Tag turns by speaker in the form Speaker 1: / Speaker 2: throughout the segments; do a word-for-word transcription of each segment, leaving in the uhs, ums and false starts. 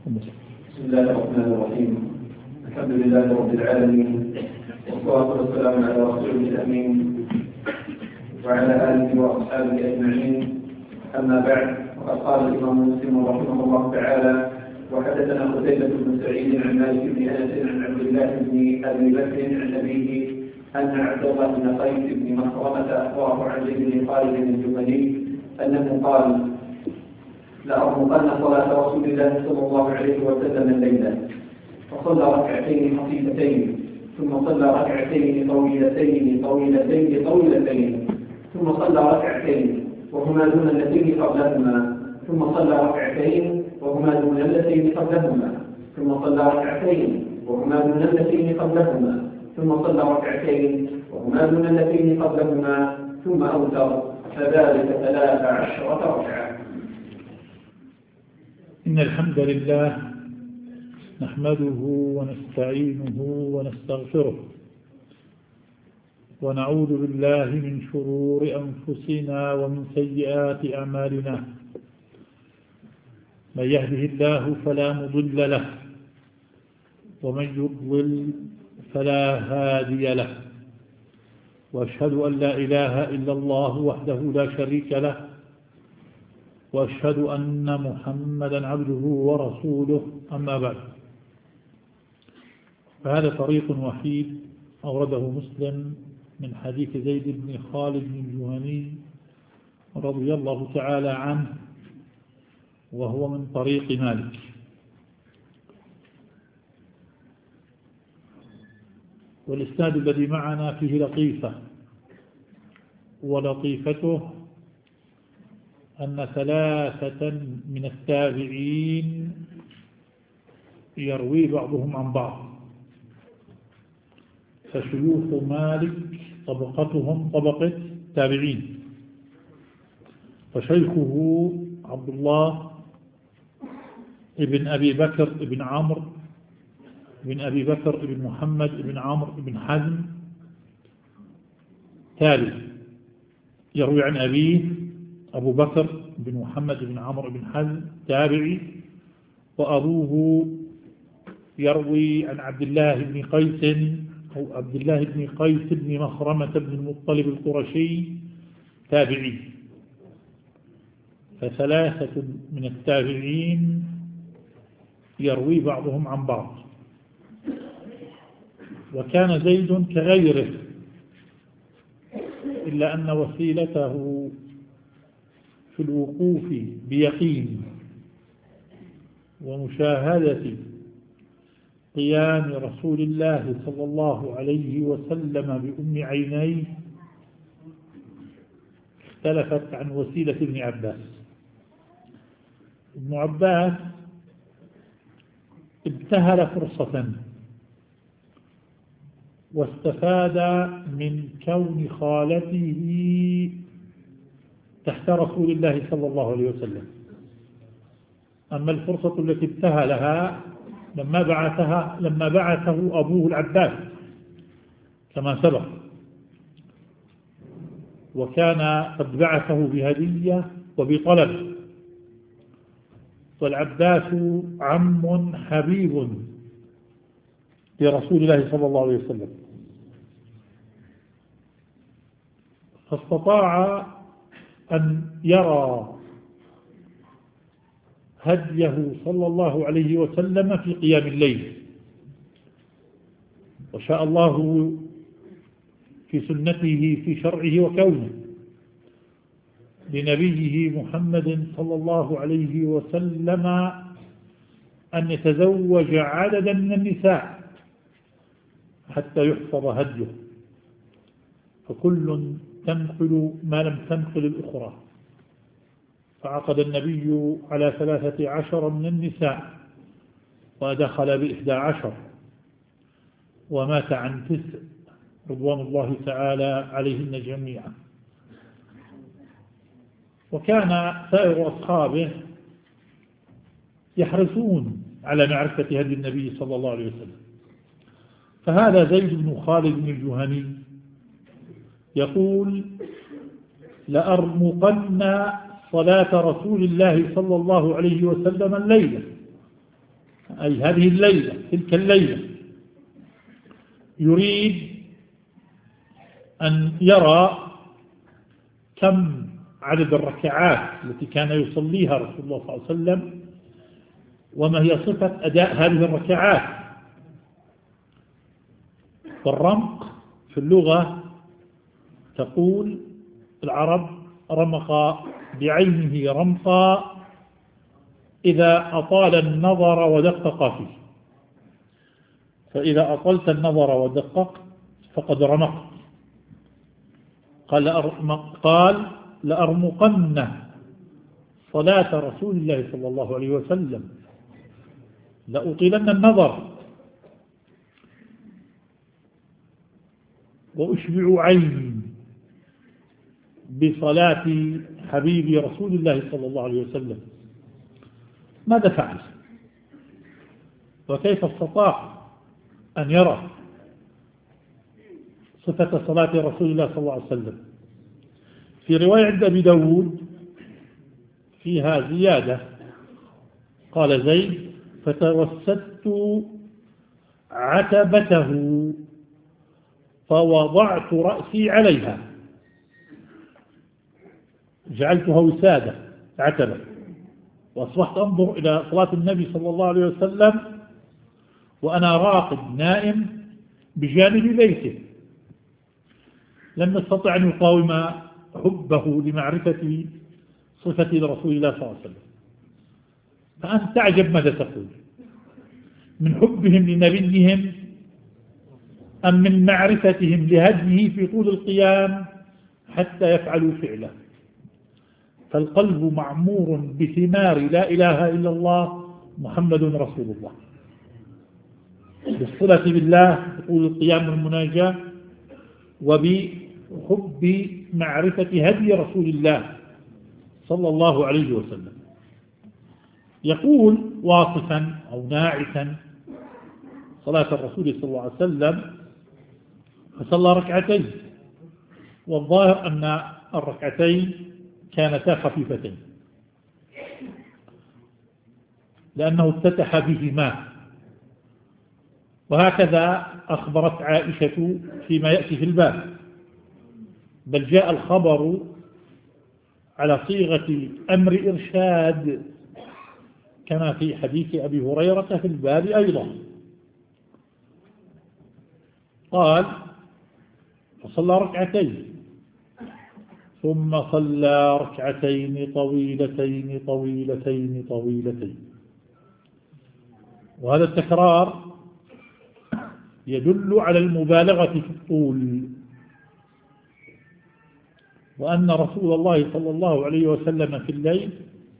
Speaker 1: بسم الله الرحمن الرحيم. الحمد لله رب العالمين، والصلاة والسلام على رسوله الأمين وعلى آله وأصحابه أجمعين. أما بعد، وقد قال الإمام مسلم رحمه الله تعالى: وحدثنا قتيبة بن سعيد عن مالك بن أنس عن عبد الله بن أبي بكر عن أبيه أن عبد الله بن قيس بن مخرمة أخبره عن زيد بن خالد الجهني أنه قال: لأرمقن صلاة رسول الله صلى الله عليه وسلم الليلة، فصلى ركعتين خفيفتين، ثم صلى ركعتين طويلتين طويلتين طويلتين، ثم صلى ركعتين وهما دون اللتين قبلهما، ثم صلى ركعتين وهما دون اللتين قبلهما، ثم صلى ركعتين وهما دون اللتين قبلهما، ثم صلى ركعتين وهما دون اللتين قبلهما، ثم أوتر، فذلك ثلاث عشرة ركعة.
Speaker 2: إن الحمد لله نحمده ونستعينه ونستغفره، ونعوذ بالله من شرور أنفسنا ومن سيئات أعمالنا. من يهده الله فلا مضل له، ومن يضلل فلا هادي له، وأشهد أن لا إله إلا الله وحده لا شريك له، وأشهد أن محمدا عبده ورسوله. أما بعد، فهذا طريق وحيد أورده مسلم من حديث زيد بن خالد الجهني رضي الله تعالى عنه، وهو من طريق مالك. والإسناد الذي معنا فيه لطيفة، ولطيفته أن ثلاثة من التابعين يروي بعضهم عن بعض، فشيوخ مالك طبقتهم طبقة تابعين، فشيخه عبد الله ابن أبي بكر ابن عمرو ابن أبي بكر ابن محمد ابن عمرو ابن حزم تالي، يروي عن أبيه أبو بكر بن محمد بن عمرو بن حزم تابعي، وأبوه يروي عن عبد الله بن قيس أو عبد الله بن قيس بن مخرمة بن المطلب القرشي تابعي. فثلاثة من التابعين يروي بعضهم عن بعض. وكان زيد كغيره، إلا أن وسيلته في الوقوف بيقين ومشاهدة قيام رسول الله صلى الله عليه وسلم بأم عينيه اختلفت عن وسيلة ابن عباس. ابن عباس ابتهل فرصة واستفاد من كون خالته تحت رسول الله صلى الله عليه وسلم. أما الفرصة التي ابتهلها لما بعثها لما بعثه أبوه العباس كما سبق، وكان قد بعثه بهدية وبطلب، والعباس عم حبيب لرسول الله صلى الله عليه وسلم، فاستطاع أن يرى هديه صلى الله عليه وسلم في قيام الليل. وشاء الله في سنته في شرعه وكونه لنبيه محمد صلى الله عليه وسلم أن يتزوج عددا من النساء حتى يحفظ هديه، فكل تنقل ما لم تنقل الأخرى. فعقد النبي على ثلاثة عشر من النساء، ودخل بإحدى عشر، ومات عن تسع رضوان الله تعالى عليهن جميعا. وكان سائر أصحابه يحرصون على معرفة هدي النبي صلى الله عليه وسلم. فهذا زيد بن خالد بن الجهني يقول: لأرمقن صلاة رسول الله صلى الله عليه وسلم الليلة، أي هذه الليلة تلك الليلة يريد أن يرى كم عدد الركعات التي كان يصليها رسول الله صلى الله عليه وسلم، وما هي صفة أداء هذه الركعات. والرمق في اللغة تقول العرب رمق بعينه رمقا إذا أطال النظر ودقق فيه، فإذا أطلت النظر ودققت فقد رمقت. قال قال لأرمقن صلاة رسول الله صلى الله عليه وسلم، لأطيلن النظر وأشبع عيني بصلاة حبيبي رسول الله صلى الله عليه وسلم. ماذا فعل؟ وكيف استطاع أن يرى صفة صلاة رسول الله صلى الله عليه وسلم؟ في رواية عند أبي داود فيها زيادة، قال زيد فتوسدت عتبته فوضعت رأسي عليها، جعلتها وسادة عتبة، وأصبحت أنظر إلى صلاة النبي صلى الله عليه وسلم وأنا راقد نائم بجانب بيته. لم يستطع أن يقاوم حبه لمعرفة صفة رسول الله صلى الله عليه وسلم. فأنت تعجب ماذا تقول، من حبهم لنبيهم أم من معرفتهم لهديه في طول القيام حتى يفعلوا فعله؟ فالقلب معمور بثمار لا إله إلا الله محمد رسول الله، بالصلة بالله طول القيام والمناجاة، وبحب معرفة هدي رسول الله صلى الله عليه وسلم. يقول واصفا أو ناعتا صلاة الرسول صلى الله عليه وسلم فصلى ركعتين، والظاهر أن الركعتين كانتا خفيفتين لأنه افتتح بهما، وهكذا أخبرت عائشة فيما يأتي في الباب، بل جاء الخبر على صيغة أمر إرشاد كما في حديث أبي هريرة في الباب أيضا. قال فصلى ركعتين ثم صلى ركعتين طويلتين طويلتين طويلتين. وهذا التكرار يدل على المبالغة في الطول، وأن رسول الله صلى الله عليه وسلم في الليل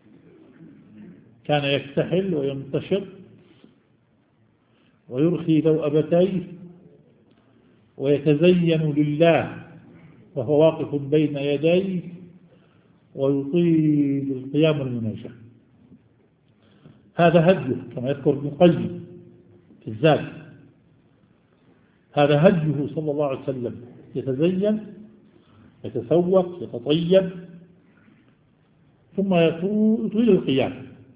Speaker 2: كان يكتحل ويمتشط ويرخي ذوأبتيه ويتزين لله وهو واقف بين يديه ويطيل القيام المناجاة. هذا هديه كما يذكر ابن القيم في الزاد، هذا هديه صلى الله عليه وسلم، يتزين يتسوق يتطيب ثم يطيل القيام.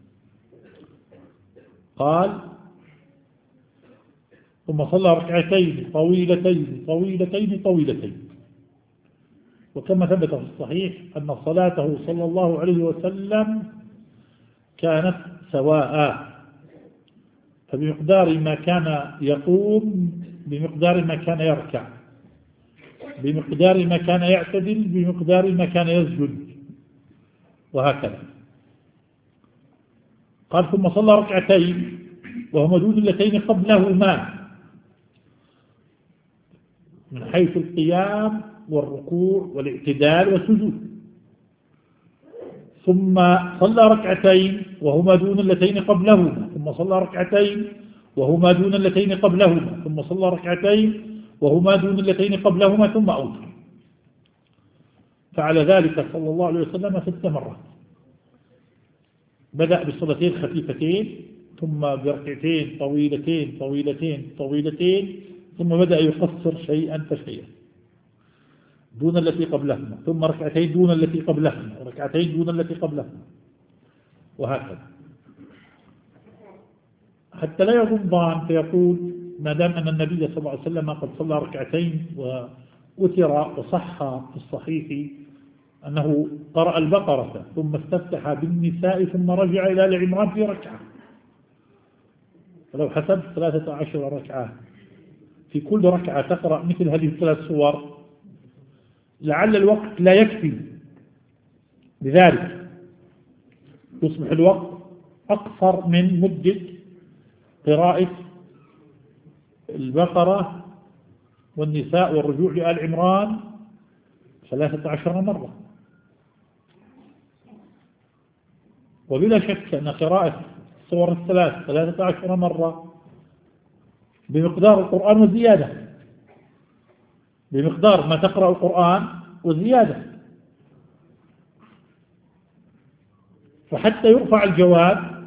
Speaker 2: قال ثم صلى ركعتين طويلتين طويلتين طويلتين. وكما ثبت في الصحيح أن صلاته صلى الله عليه وسلم كانت سواء، فبمقدار ما كان يقوم بمقدار ما كان يركع، بمقدار ما كان يعتدل بمقدار ما كان يسجد، وهكذا. قال ثم صلى ركعتين وهما دون اللتين قبلهما من حيث القيام والركوع والاعتدال والسجود، ثم صلى ركعتين وهما دون اللتين قبلهما، ثم صلى ركعتين وهما دون اللتين قبلهما، ثم صلى ركعتين وهما دون اللتين قبلهما، ثم أوتر. فعلى ذلك صلى الله عليه وسلم ست مرات، بدأ بالصلاتين خفيفتين ثم بركعتين طويلتين طويلتين طويلتين، ثم بدأ يقصر شيئا فشيئا دون التي قبلهما، ثم ركعتين دون التي قبلهما، وركعتين دون التي قبلهما، وهكذا. حتى لا يظن ظان فيقول ما دام أن النبي صلى الله عليه وسلم قد صلى ركعتين وأثر وصح في الصحيح أنه قرأ البقرة ثم استفتح بالنساء ثم رجع إلى آل عمران في ركعة، فلو حسبت ثلاثة عشر ركعة في كل ركعة تقرأ مثل هذه الثلاث سور لعل الوقت لا يكفي، لذلك يصبح الوقت أقصر من مدة قراءة البقرة والنساء والرجوع لآل عمران ثلاثة عشر مرة. وبلا شك أن قراءة السور الثلاث ثلاثة عشر مرة بمقدار القرآن وزيادة، بمقدار ما تقرأ القرآن وزيادة. فحتى يرفع الجواب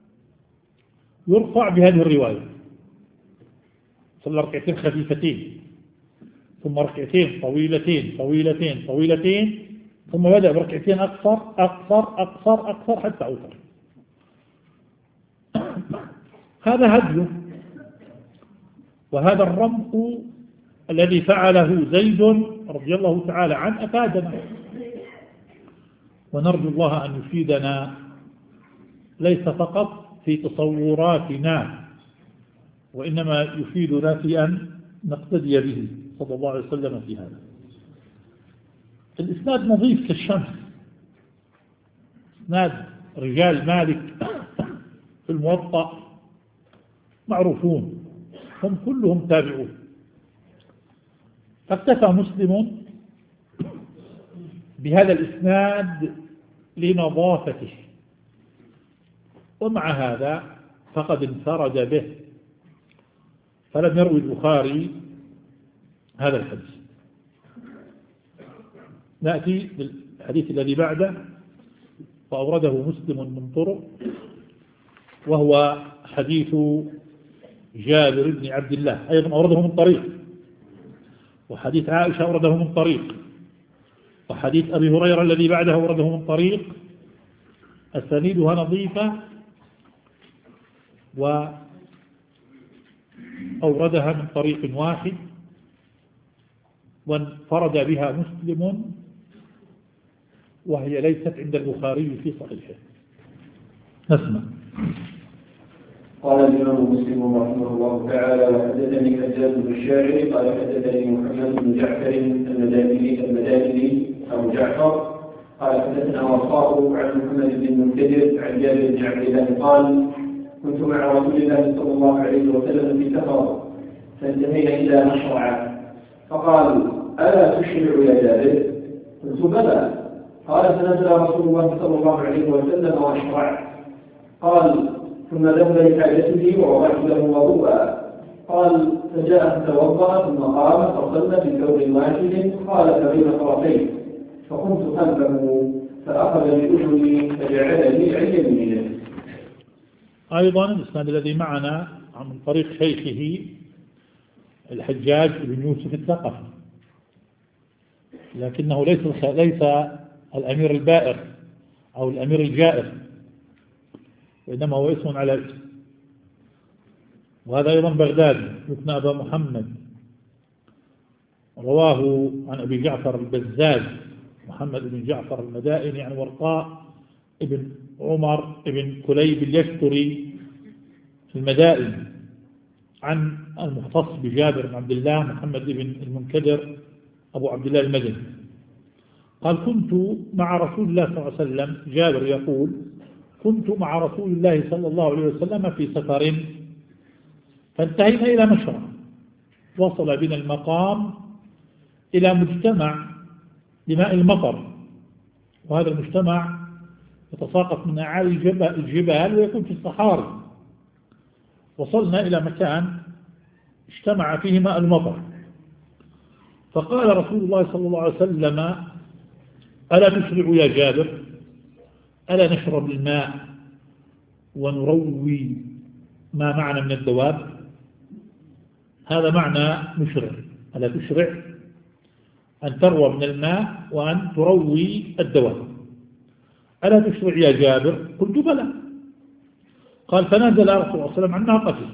Speaker 2: يرفع بهذه الرواية، صلى ركعتين خفيفتين ثم ركعتين طويلتين طويلتين طويلتين ثم بدأ بركعتين أقصر أقصر أقصر أقصر حتى أوتر. هذا هديه، وهذا الرمق الذي فعله زيد رضي الله تعالى عنه أفادنا، ونرجو الله أن يفيدنا ليس فقط في تصوراتنا وإنما يفيدنا في أن نقتدي به صلى الله عليه وسلم في هذا. الإسناد نظيف كالشمس، إسناد رجال مالك في الموطأ معروفون، هم كلهم تابعون. فاكتفى مسلم بهذا الإسناد لنظافته، ومع هذا فقد انفرد به فلم يروي البخاري هذا الحديث. نأتي للحديث الذي بعده، وأورده مسلم من طرق، وهو حديث جابر بن عبد الله، أيضا أورده من طريق، وحديث عائشة أورده من طريق، وحديث أبي هريرة الذي بعده أورده من طريق، أسانيدها نظيفة، وأوردها من طريق واحد، وانفرد بها مسلم، وهي ليست عند البخاري في صحيحه. نسمع.
Speaker 1: قال الإمام مسلم رحمه الله تعالى: وحدثني حجاج بن الشاعر قال حدثني محمد بن جعفر المدائني المدائني أو جعفر قال حدثنا وصاء عن محمد بن المنكدر عن جابر بن عبد الله قال: كنت مع رسول الله صلى الله عليه وسلم في سفر فانتهينا إلى مشرع فقال: ألا تشرع يا جابر؟ قلت: بلى. قال: فنزل رسول الله صلى الله عليه وسلم واشرع. قال: ثم ذهب لحاجته ووضعت له وضوءا. قال: فجاء فتوضأ ثم قام فصلى بثوب واحد خالف بين طرفين، فقمت خلفه فأخذ بأذني فجعلني عن يمينه.
Speaker 2: أيضا الإسناد الذي معنا من طريق شيخه الحجاج بن يوسف الثقفي، لكنه ليس ليس الأمير البائر أو الأمير الجائر، وإنما هو اسم على اسم. وهذا أيضا بغدادي يكنى أبا محمد، رواه عن أبي جعفر البزاز محمد بن جعفر المدائني عن ورقاء ابن عمر ابن كليب اليشكري المدائني عن المختص بجابر بن عبد الله محمد بن المنكدر أبو عبد الله المدني قال: كنت مع رسول الله صلى الله عليه وسلم. جابر يقول: كنت مع رسول الله صلى الله عليه وسلم في سفر فانتهينا إلى مشرع، وصل بنا المقام إلى مجتمع لماء المطر، وهذا المجتمع يتساقط من أعالي الجبال ويكون في الصحاري. وصلنا إلى مكان اجتمع فيه ماء المطر، فقال رسول الله صلى الله عليه وسلم: ألا تشرع يا جابر؟ ألا نشرب الماء ونروي ما معنا من الدواب؟ هذا معنى نشرع، ألا تشرع أن تروى من الماء وأن تروي الدواب. ألا تشرع يا جابر؟ قلت: بلى. قال فنزل رسول الله صلى الله عليه وسلم عن ناقته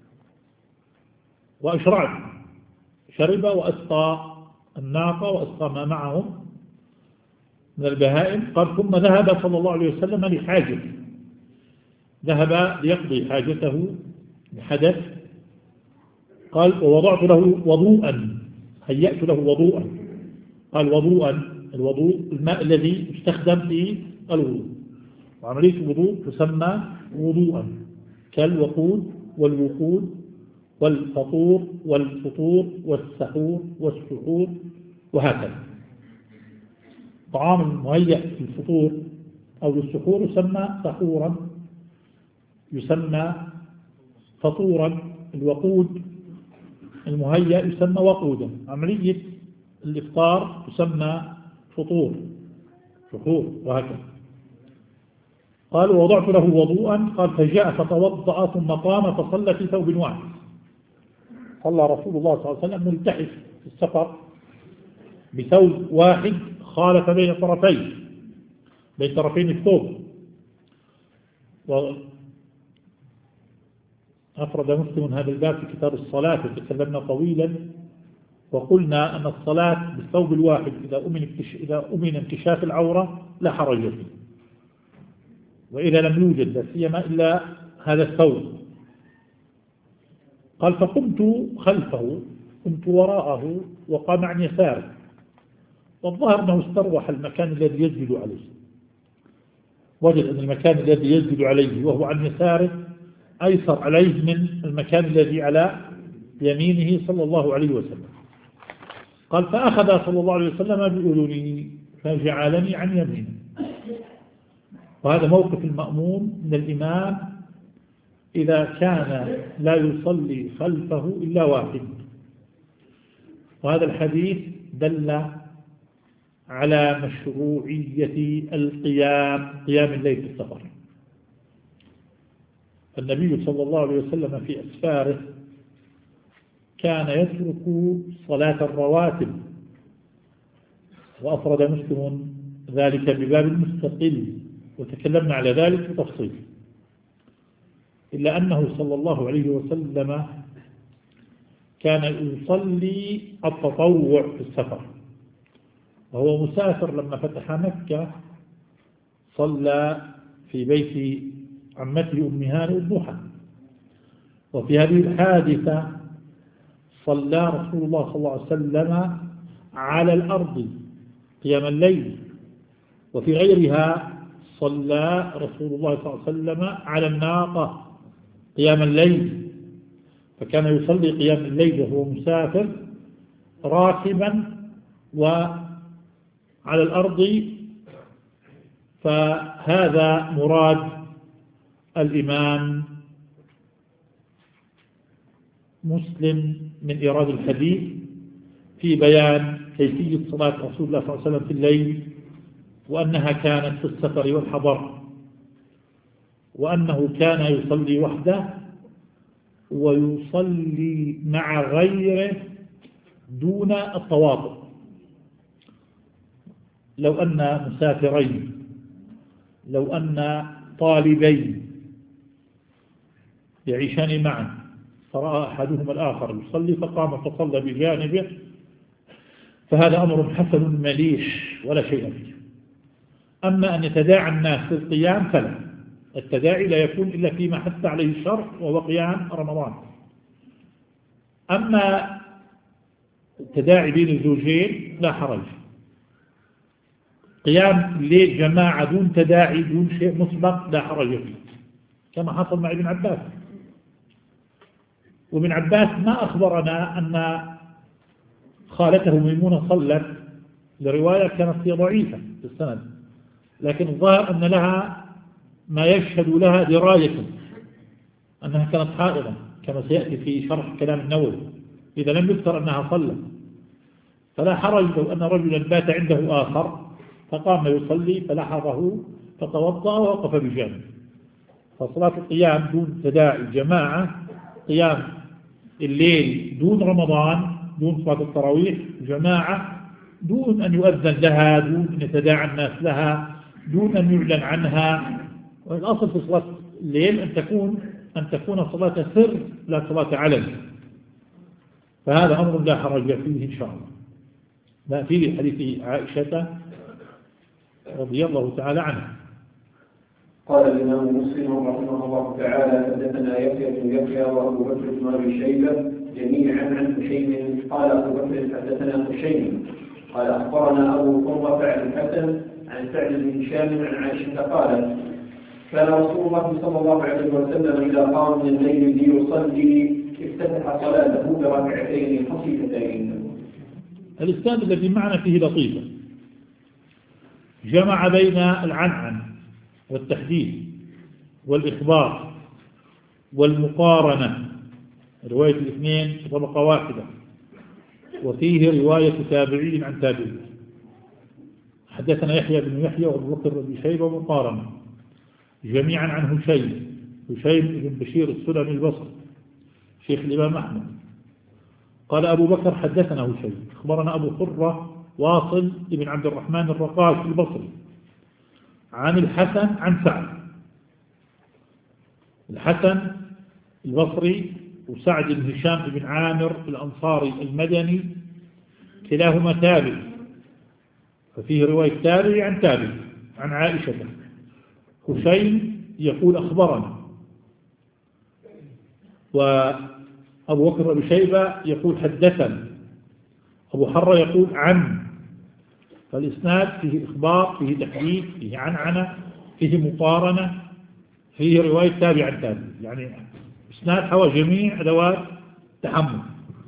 Speaker 2: وأشرعت، شرب وأسقى الناقة وأسقى ما معهم من البهائم. قال ثم ذهب صلى الله عليه وسلم لحاجته، ذهب ليقضي حاجته بحدث. قال ووضعت له وضوءا، هيأت له وضوءا. قال وضوءا، الوضوء الماء الذي يستخدم في الوضوء، وعملية الوضوء تسمى وضوءا، كالوقود والوقود والفطور والفطور والسحور والسحور وهكذا. طعام المهيأ في الفطور أو للسحور يسمى سحورا، يسمى فطورا. الوقود المهيأ يسمى وقودا. عملية الإفطار تسمى فطور، سحور وهكذا. قال ووضعت له وضوءا. قال فجاء فتوضأ ثم قام فصلى في ثوب واحد. صلى رسول الله صلى الله عليه وسلم ملتحف في السفر بثوب واحد خالف بين طرفين بين طرفين الثوب. وأفرد مسلم هذا الباب في كتاب الصلاة، وتكلمنا طويلا وقلنا أن الصلاة بالثوب الواحد إذا أمن إذا أمن انكشاف العورة لا حرج فيه، وإذا لم يوجد لا سيما إلا هذا الثوب. قال فقمت خلفه، قمت وراءه وقام عن يساره، والظاهر أنه استروح المكان الذي يسجد عليه، وجد أن المكان الذي يسجد عليه وهو عن يساره أيسر عليه من المكان الذي على يمينه صلى الله عليه وسلم. قال فأخذ صلى الله عليه وسلم بأذني فجعلني عن يمينه. وهذا موقف المأموم من الإمام إذا كان لا يصلي خلفه إلا واحد. وهذا الحديث دل على مشروعية القيام قيام الليل في السفر. النبي صلى الله عليه وسلم في أسفاره كان يترك صلاة الرواتب، وأفرد مسلم ذلك بباب مستقل وتكلمنا على ذلك بتفصيل، إلا أنه صلى الله عليه وسلم كان يصلي التطوع في السفر، وهو مسافر. لما فتح مكة صلى في بيت عمته أم هانئ الضحى، وفي هذه الحادثة صلى رسول الله صلى الله عليه وسلم على الأرض قيام الليل، وفي غيرها صلى رسول الله صلى الله عليه وسلم على الناقة قيام الليل. فكان يصلي قيام الليل وهو مسافر راكبا وعلى الأرض. فهذا مراد الإمام مسلم من إيراد الحديث في بيان كيفية صلاة رسول الله صلى الله عليه وسلم في الليل، وأنها كانت في السفر والحضر، وأنه كان يصلي وحده ويصلي مع غيره دون التواطؤ. لو أن مسافرين، لو أن طالبين يعيشان معا فرأى أحدهما الآخر يصلي فقام فصلى بجانبه، فهذا أمر حسن مليح ولا شيء فيه. أما أن يتداعى الناس للقيام فلا، التداعي لا يكون إلا فيما حث عليه الشرع وهو قيام رمضان. أما التداعي بين الزوجين لا حرج. قيام الليل جماعة دون تداعي دون شيء مسبق لا حرج فيه، كما حصل مع ابن عباس. وابن عباس ما أخبرنا أن خالته ميمونة صلت، لرواية كانت هي ضعيفة في السند، لكن الظاهر أن لها ما يشهد لها دراية أنها كانت حائضة، كما سيأتي في شرح كلام النووي إذا لم يذكر أنها صلت. فلا حرج لو أن رجلا بات عنده آخر فقام يصلي فلحظه فتوضأ ووقف بجانب. فصلاة القيام دون تداعي جماعة، قيام الليل دون رمضان، دون صلاة التراويح جماعة، دون أن يؤذن لها، دون أن يتداعى الناس لها، دون أن يعلن عنها. والأصل في صلاة الليل أن تكون أن تكون صلاة سر لا صلاة علن، فهذا أمر لا حرج فيه إن شاء الله. نأتي لحديث عائشة رضي الله تعالى عنها.
Speaker 1: قال الإمام مسلم رحمه الله تعالى: حدثنا يحيى بن يحيى وأبو بكر بن أبي شيبة جميعا عن هشيم قال أبو بكر حدثنا هشيم قال أخبرنا أبو قرة عن الحسن عن سعد بن هشام عن عائشة قالت: كان رسول الله صلى الله عليه وسلم إذا قام من الليل ليصلي افتتح صلاته بركعتين خفيفتين.
Speaker 2: الإسناد الذي معنا فيه لطيفة، جمع بين العنعن والتحديث والإخبار والمقارنة، رواية الاثنين طبقة واحدة، وفيه رواية تابعين عن تابعين. حدثنا يحيى بن يحيى وابو بكر بن شيبة ومقارنة جميعا عن هشيم هشيم بن بشير السلمي البصري شيخ الإمام أحمد. قال أبو بكر حدثنا هشيم أخبرنا أبو قرة واصل بن عبد الرحمن الرقاش البصري عن الحسن عن سعد. الحسن البصري وسعد بن هشام بن عامر الأنصاري المدني كلاهما تابع، ففيه رواية تابع عن تابع عن عائشة. هشيم يقول أخبرنا، وأبو بكر بن شيبة يقول حدثنا، أبو حرة يقول عن. فالإسناد فيه إخبار، فيه تحديث، فيه عنعنة، فيه مقارنة، فيه رواية تابع عن تابع، يعني إسناد حوى جميع أدوات تحمل.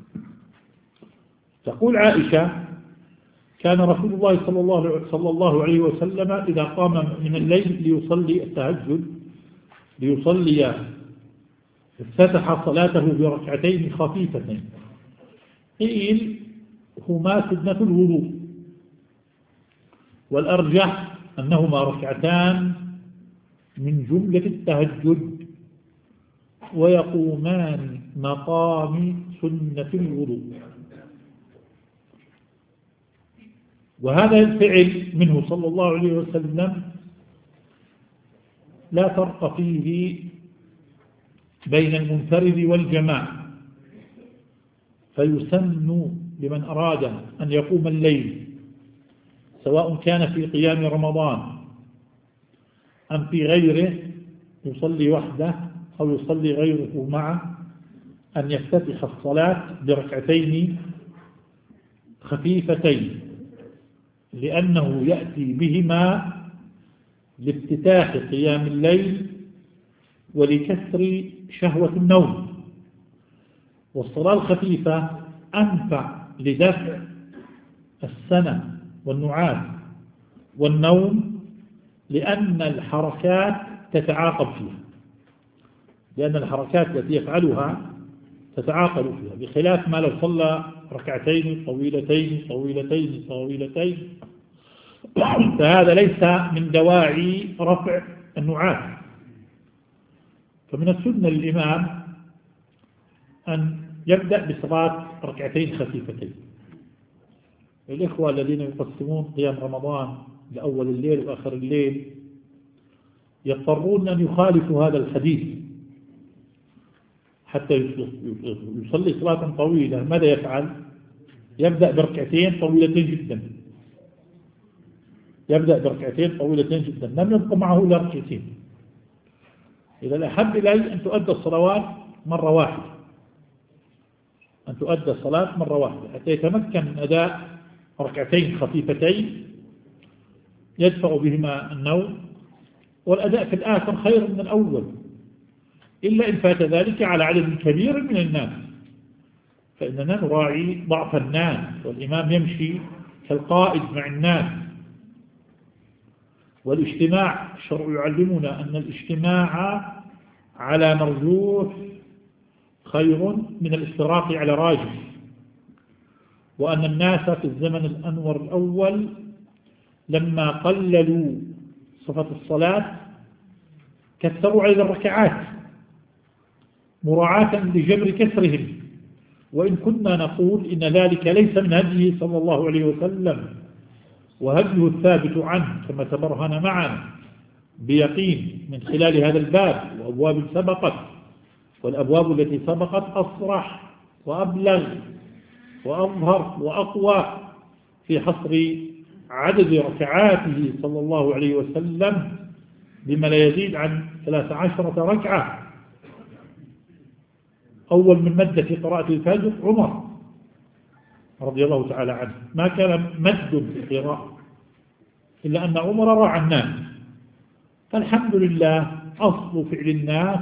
Speaker 2: تقول عائشة: كان رسول الله صلى الله صلى الله عليه وسلم إذا قام من الليل ليصلي التهجد ليصلي افتتح صلاته بركعتين خفيفتين. قيل هما سنة الوضوء، والأرجح أنهما ركعتان من جملة التهجد ويقومان مقام سنة الوضوء. وهذا الفعل منه صلى الله عليه وسلم لا فرق فيه بين المنفرد والجماعة، فيسن لمن أراد أن يقوم الليل سواء كان في قيام رمضان أم في غيره يصلي وحده أو يصلي غيره معه أن يفتتح الصلاة بركعتين خفيفتين، لأنه يأتي بهما لافتتاح قيام الليل ولكسر شهوة النوم. والصلاة الخفيفة أنفع لدفع السنة والنعاس والنوم، لأن الحركات تتعاقب فيها، لأن الحركات التي يفعلها تتعاقب فيها، بخلاف ما لو صلى ركعتين طويلتين طويلتين طويلتين فهذا ليس من دواعي رفع النعاس. فمن السنة للإمام أن يبدأ بصلاة ركعتين خفيفتين. الإخوة الذين يقسمون قيام رمضان لأول الليل وآخر الليل يضطرون أن يخالفوا هذا الحديث حتى يصلي صلاة طويلة. ماذا يفعل؟ يبدأ بركعتين طويلتين جدا يبدأ بركعتين طويلتين جدا لم يبقى معه إلا ركعتين. إذا الأحب إلي أن تؤدى الصلوات مرة واحدة أن تؤدى الصلاة مرة واحدة حتى يتمكن من أداء ركعتين خفيفتين يدفع بهما النوم، والأداء في الآخر خير من الأول، إلا إن فات ذلك على عدد كبير من الناس، فإننا نراعي ضعف الناس، والإمام يمشي كالقائد مع الناس. والاجتماع الشرع يعلمنا أن الاجتماع على مرجوح خير من الافتراق على راجح، وأن الناس في الزمن الأنور الأول لما قللوا صفة الصلاة كثروا عدد الركعات مراعاة لجبر كسرهم، وإن كنا نقول إن ذلك ليس من هديه صلى الله عليه وسلم، وهديه الثابت عنه كما تبرهن معنا بيقين من خلال هذا الباب وأبواب سبقت، والأبواب التي سبقت أصرح وأبلغ وأظهر وأقوى في حصر عدد ركعاته صلى الله عليه وسلم بما لا يزيد عن ثلاث عشرة ركعة. أول من مد في قراءة الفجر عمر رضي الله تعالى عنه، ما كان مد في القراءة إلا أن عمر راعى الناس. فالحمد لله أصل فعل الناس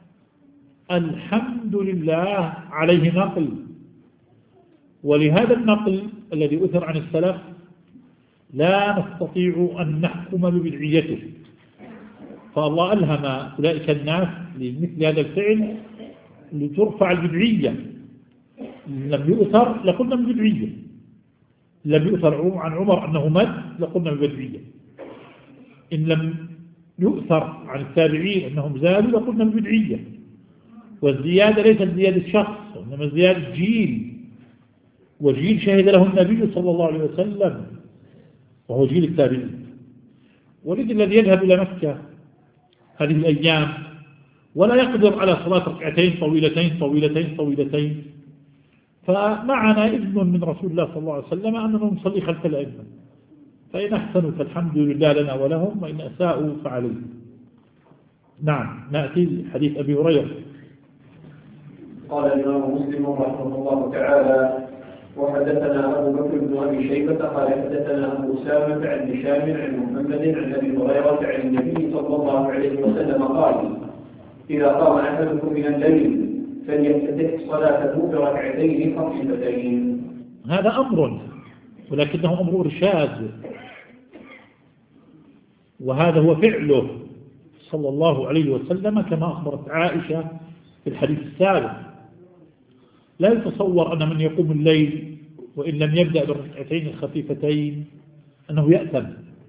Speaker 2: الحمد لله عليه نقل، ولهذا النقل الذي أثر عن السلف لا نستطيع أن نحكم ببدعيته، فالله ألهم أولئك الناس لمثل هذا الفعل لترفع البدعية. لم يؤثر لقلنا بالبدعية، لم يؤثر عن عمر أنه مد لقلنا بالبدعية، إن لم يؤثر عن التابعين أنهم زادوا لقلنا بالبدعية. والزيادة ليست زيادة شخص، إنما زيادة جيل، وجيل شهد له النبي صلى الله عليه وسلم وهو جيل التابعين. ولد الذي يذهب إلى مكة هذه الأيام ولا يقدر على صلاة ركعتين طويلتين طويلتين طويلتين، فمعنا إذن من رسول الله صلى الله عليه وسلم أننا نصلي خلف الأئمة، فإن أحسنوا فالحمد لله لنا ولهم، وإن أساءوا فعليهم. نعم، نأتي حديث أبي هريرة.
Speaker 1: قال الإمام مسلم رحمه الله تعالى: وحدثنا أبو بكر بن أبي شيبة قال حدثنا أبو أسامة عن هشام عن محمد عن أبي هريرة عن النبي صلى الله عليه وسلم قال: إذا قام أحدكم من الليل فليفتتح صلاته بركعتين خفيفتين.
Speaker 2: هذا أمر، ولكنه أمر إرشاد، وهذا هو فعله صلى الله عليه وسلم كما أخبرت عائشة في الحديث السابق. لا يتصور أن من يقوم الليل وإن لم يبدأ بالركعتين الخفيفتين أنه يأثم،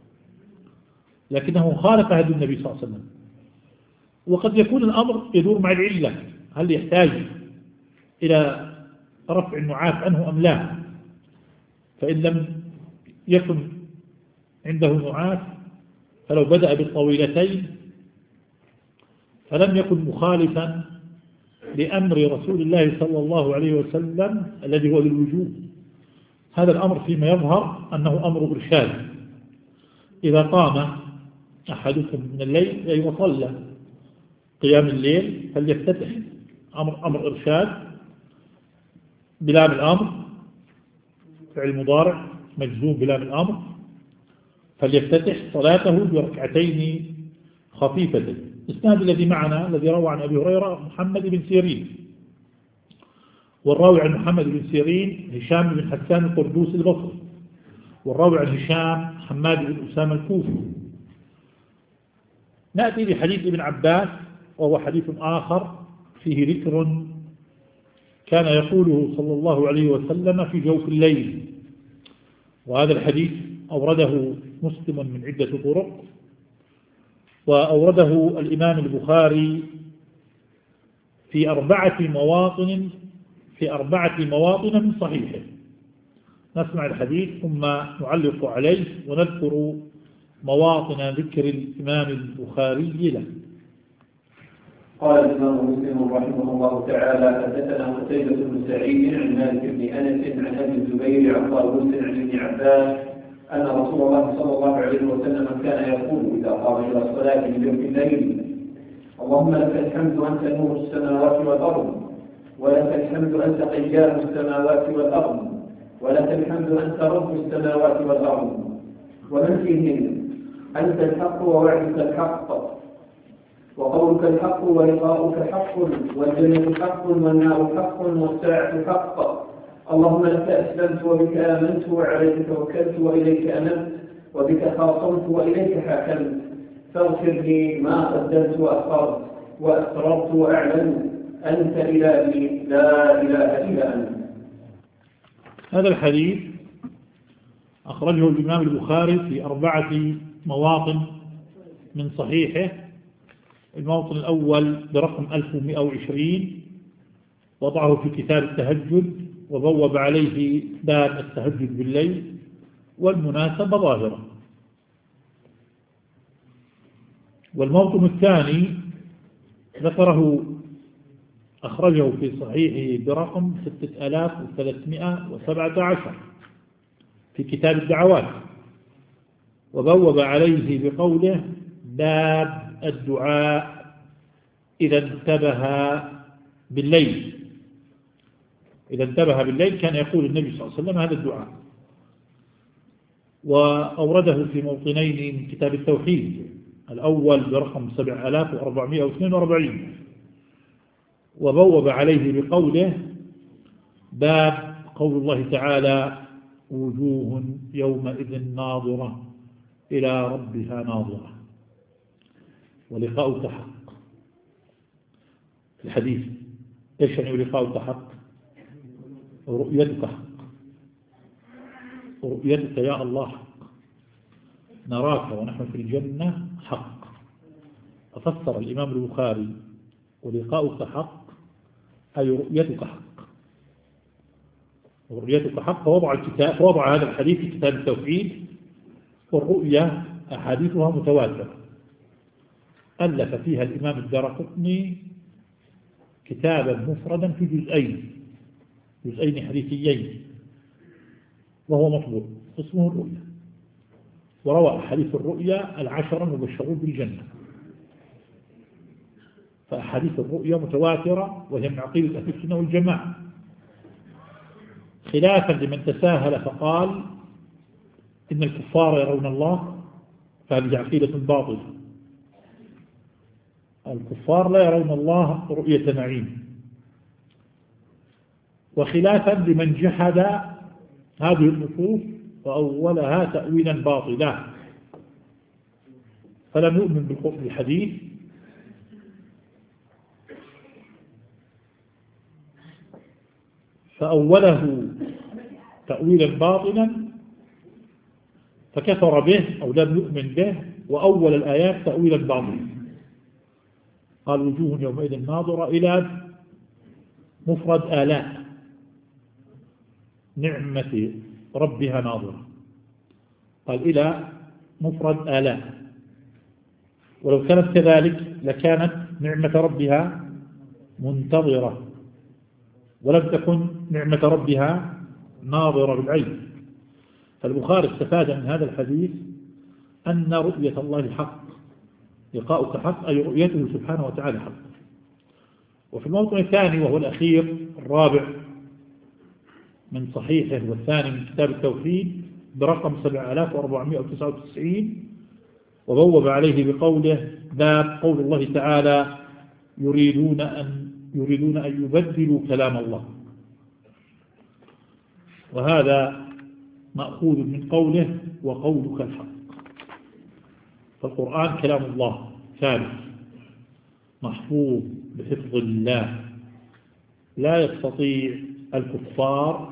Speaker 2: لكنه خالف هدي النبي صلى الله عليه وسلم. وقد يكون الأمر يدور مع العلة، هل يحتاج إلى رفع النعاس عنه أم لا؟ فإن لم يكن عنده نعاس فلو بدأ بالطويلتين فلم يكن مخالفا لأمر رسول الله صلى الله عليه وسلم الذي هو للوجوب. هذا الأمر فيما يظهر أنه أمر إرشاد. إذا قام أحدكم من الليل أي وصلى قيام الليل فليفتتح، أمر, أمر إرشاد بلام الأمر، فعل مضارع مجزوم بلام الأمر، فليفتتح صلاته بركعتين خفيفتين. الإسناد الذي معنا الذي روى عن أبي هريرة محمد بن سيرين، والراوي عن محمد بن سيرين هشام بن حسان القردوسي البصري، والراوي عن هشام حماد بن أسامة الكوفي. نأتي بحديث ابن عباس، وهو حديث آخر فيه ذكر كان يقوله صلى الله عليه وسلم في جوف الليل. وهذا الحديث أورده مسلم من عدة طرق، وأورده الإمام البخاري في أربعة مواطن في أربعة مواطن من صحيحه. نسمع الحديث ثم نعلق عليه ونذكر مواطن ذكر الإمام البخاري له.
Speaker 1: قال الإمام مسلم رحمه الله تعالى: حدثنا قتيبة بن سعيد عن مالك بن أنس عن أبي الزبير عن طاووس عن ابن عباس أن رسول الله صلى الله عليه وسلم كان يقول إذا قام إلى الصلاة من جوف الليل: اللهم لك الحمد أنت نور السماوات والأرض، ولك الحمد أنت قيام السماوات والأرض، ولك الحمد أنت رب السماوات والأرض ومن فيهن، أنت الحق ووعدك الحق، وقولك الحق ولقاؤك حق، والجنة حق والنار حق والساعة حق. اللهم لك أسلمت وبك آمنت وعليك توكلت وإليك أنبت وبك خاصمت وإليك حاكمت، فاغفر لي ما قدمت وأخرت وأسررت وأعلنت، أنت إلهي لا إله إلا أنت.
Speaker 2: هذا الحديث أخرجه الإمام البخاري في أربعة مواطن من صحيحه. الموطن الأول برقم ألف ومئة وعشرين وضعه في كتاب التهجد، وبوب عليه باب التهجد بالليل، والمناسبة ظاهرة. والموطن الثاني ذكره أخرجه في صحيحه برقم ستة آلاف وثلاثمائة وسبعة عشر في كتاب الدعوات، وبوب عليه بقوله: باب الدعاء إذا انتبه بالليل. إذا انتبه بالليل كان يقول النبي صلى الله عليه وسلم هذا الدعاء. وأورده في موطنين من كتاب التوحيد، الأول برقم سبعة آلاف وأربعمائة واثنين وأربعين، وبوب عليه بقوله: باب قول الله تعالى: وجوه يومئذ ناظرة إلى ربها ناظرة، ولقاؤك حق. في الحديث إيش يعني لقاؤك حق؟ رؤيتك حق، رؤيتك يا الله حق، نراك ونحن في الجنة حق. ففسر الإمام البخاري ولقاؤك حق أي رؤيتك حق. ورؤيتك حق وضع الكتاب وضع هذا الحديث في كتاب التوحيد. والرؤية أحاديثها متواترة، ألف فيها الإمام الدارقطني كتابا مفردا في جزئين جزئين حديثيين، وهو مطبوع اسمه الرؤيا. وروى أحاديث الرؤيا العشرة المبشرون بالجنة. فأحاديث الرؤيا متواترة، وهي من عقيدة أهل السنة والجماعة، خلافا لمن تساهل فقال إن الكفار يرون الله، فهذه عقيدة باطلة. الكفار لا يرون الله رؤية نعيم. وخلافا لمن جحد هذه النصوص وأولها تأويلا باطلا، فلم يؤمن بالحديث فأوله تأويلا باطلا فكفر به أو لم يؤمن به، وأول الآيات تأويلا باطلا. قال: وجوه يومئذ ناظرة إلى مفرد آلاء، نعمة ربها ناظرة. قال إلى مفرد آلاء، ولو كانت كذلك لكانت نعمة ربها منتظرة، ولم تكن نعمة ربها ناظرة بالعين. فالبخاري استفاد من هذا الحديث أن رؤية الله حق، لقاؤك حق أي رؤيته سبحانه وتعالى حق. وفي الموطن الثاني وهو الأخير الرابع من صحيحه والثاني من كتاب التوحيد برقم سبعة آلاف وأربعمائة وتسعة وتسعين، وبوب عليه بقوله: باب قول الله تعالى: يريدون أن يريدون أن يبدلوا كلام الله. وهذا مأخوذ من قوله: وقولك الحق. فالقرآن كلام الله ثابت محفوظ بحفظ الله، لا يستطيع الكفار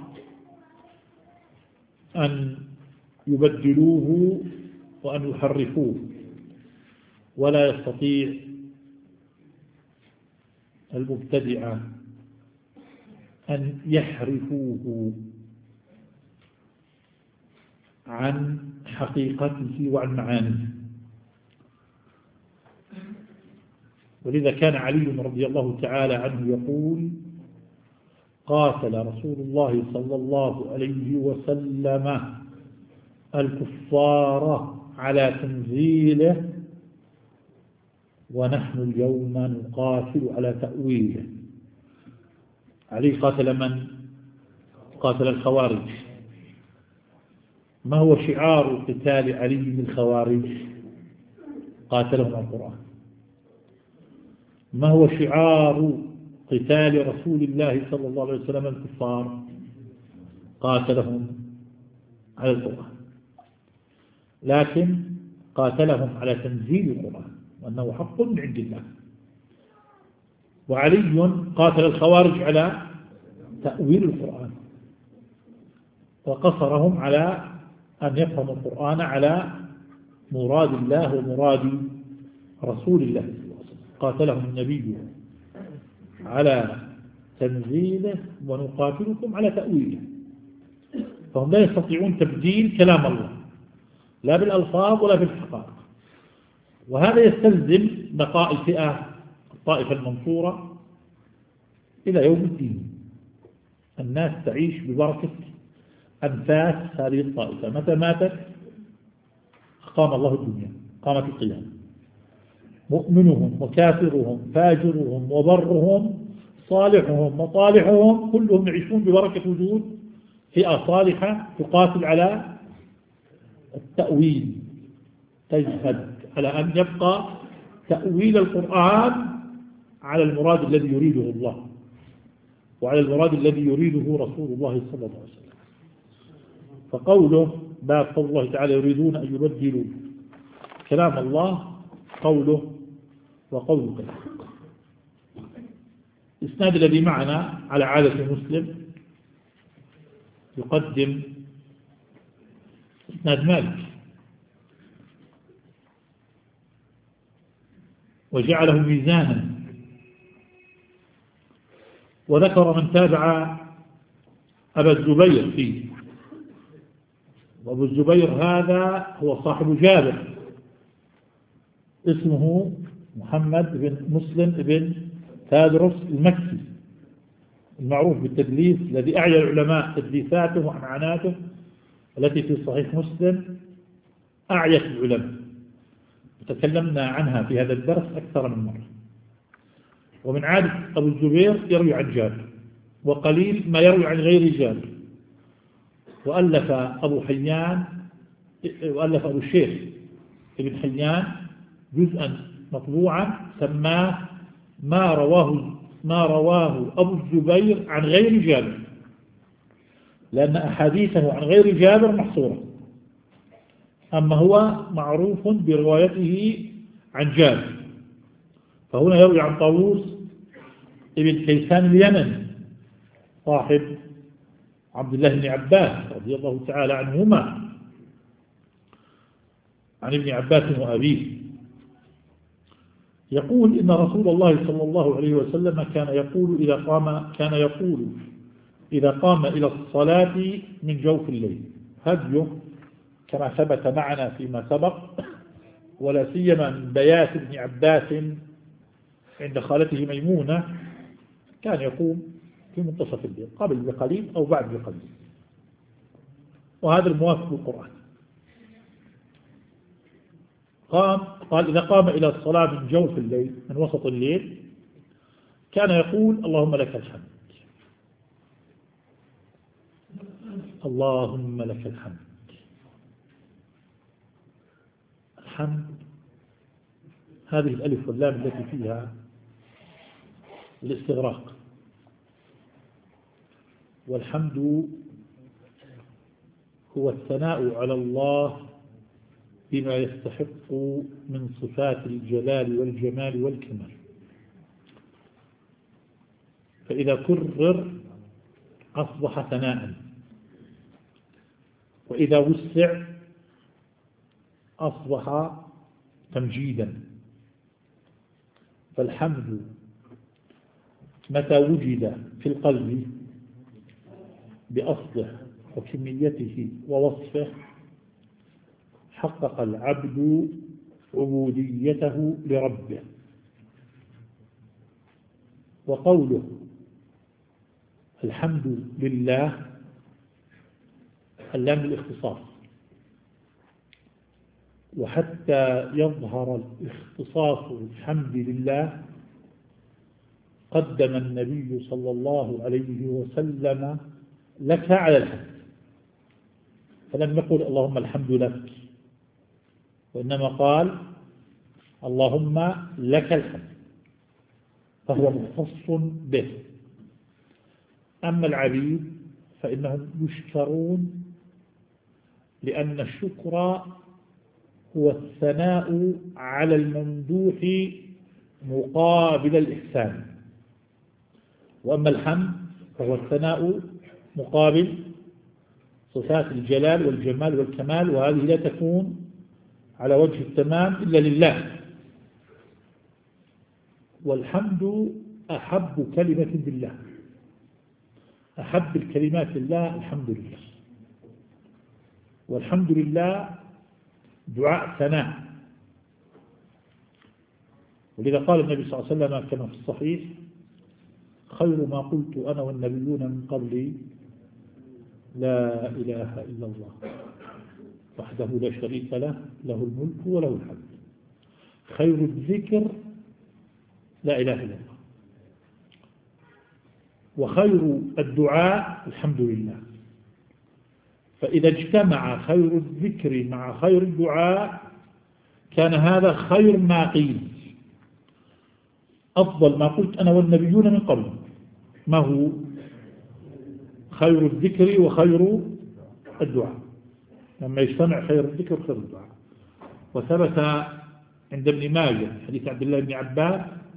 Speaker 2: أن يبدلوه وأن يحرفوه، ولا يستطيع المبتدعة أن يحرفوه عن حقيقته وعن معانيه. ولذا كان علي رضي الله تعالى عنه يقول: قاتل رسول الله صلى الله عليه وسلم الكفار على تنزيله، ونحن اليوم نقاتل على تأويله. علي قاتل من؟ قاتل الخوارج. ما هو شعار قتال علي بالخوارج؟ قاتلهم على القرآن. ما هو شعار قتال رسول الله صلى الله عليه وسلم الكفار؟ قاتلهم على القرآن. لكن قاتلهم على تنزيل القرآن وأنه حق من عند الله. وعلي قاتل الخوارج على تأويل القرآن، وقصرهم على أن يفهموا القرآن على مراد الله ومراد رسول الله صلى الله عليه وسلم. قاتلهم النبي على تنزيله ونقاتلكم على تأويله. فهم لا يستطيعون تبديل كلام الله لا بالألفاظ ولا بالحقائق. وهذا يستلزم بقاء الفئة الطائفة المنصورة إلى يوم الدين. الناس تعيش ببركة أنفاس هذه الطائفة، متى ماتت أقام الله الدنيا، قامت القيامة. مؤمنهم وكافرهم فاجرهم وبرهم صالحهم وطالحهم كلهم يعيشون ببركة وجود فئة صالحة تقاتل على التأويل، تجهد على أن يبقى تأويل القرآن على المراد الذي يريده الله وعلى المراد الذي يريده رسول الله صلى الله عليه وسلم. فقوله بعد قول الله تعالى يريدون أن يبدلوا كلام الله، قوله وقول كلام. الإسناد الذي معنا على عادة مسلم يقدم إسناد مالك وجعله ميزانا، وذكر من تابع أبا الزبير فيه. وأبو الزبير هذا هو صاحب جابر، اسمه محمد بن مسلم بن تادرس المكي المعروف بالتدليس، الذي أعيا العلماء تدليساته وعنعناته التي في صحيح مسلم أعيت العلماء، وتكلمنا عنها في هذا الدرس أكثر من مرة. ومن عادة أبو الزبير يروي عن جابر، وقليل ما يروي عن غير جابر. وألف أبو حيان وألف أبو الشيخ ابن حيان جزءا مطبوعا سماه ما رواه ما رواه أبو الزبير عن غير جابر، لأن أحاديثه عن غير جابر محصورة، أما هو معروف بروايته عن جابر. فهنا يروي عن طاووس ابن كيسان اليمني صاحب عبد الله بن عباس رضي الله تعالى عنهما، عن ابن عباس وأبيه، يقول إن رسول الله صلى الله عليه وسلم كان يقول إذا قام كان يقول إذا قام إلى الصلاة من جوف الليل، هديه كما ثبت معنا فيما سبق، ولا سيما من بيات ابن عباس عند خالته ميمونة، كان يقوم في منتصف الليل قبل بقليل أو بعد بقليل، وهذا الموافق للقرآن. قام قال إذا قام إلى الصلاة من جوف الليل من وسط الليل كان يقول اللهم لك الحمد، اللهم لك الحمد. الحمد هذه الألف واللام التي فيها الاستغراق، والحمد هو الثناء على الله بما يستحق من صفات الجلال والجمال والكمال. فإذا كرر أصبح ثناء، وإذا وسع أصبح تمجيدا. فالحمد متى وجد في القلب بأصله وكميته ووصفه حقق العبد عبوديته لربه. وقوله الحمد لله اللام الاختصاص، وحتى يظهر الاختصاص بالحمد لله قدم النبي صلى الله عليه وسلم لك على الحمد، فلم يقل اللهم الحمد لك، وإنما قال اللهم لك الحمد، فهو مختص به. أما العبيد فإنهم يشكرون، لأن الشكر هو الثناء على الممدوح مقابل الإحسان، وأما الحمد فهو الثناء مقابل صفات الجلال والجمال والكمال، وهذه لا تكون على وجه التمام إلا لله. والحمد أحب كلمة بالله، أحب الكلمات لله الحمد لله. والحمد لله دعاء ثناء، ولذا قال النبي صلى الله عليه وسلم كما في الصحيح: خير ما قلت أنا والنبيون من قبلي لا إله إلا الله وحده لا شريك له، له الملك وله الحمد. خير الذكر لا إله إلا الله، وخير الدعاء الحمد لله. فإذا اجتمع خير الذكر مع خير الدعاء كان هذا خير ما قيل، أفضل ما قلت أنا والنبيون من قبل. ما هو؟ خير الذكر وخير الدعاء، لما يجتمع خير الذكر وخير الدعاء. وثبت عند ابن ماجه حديث عبد الله بن عباس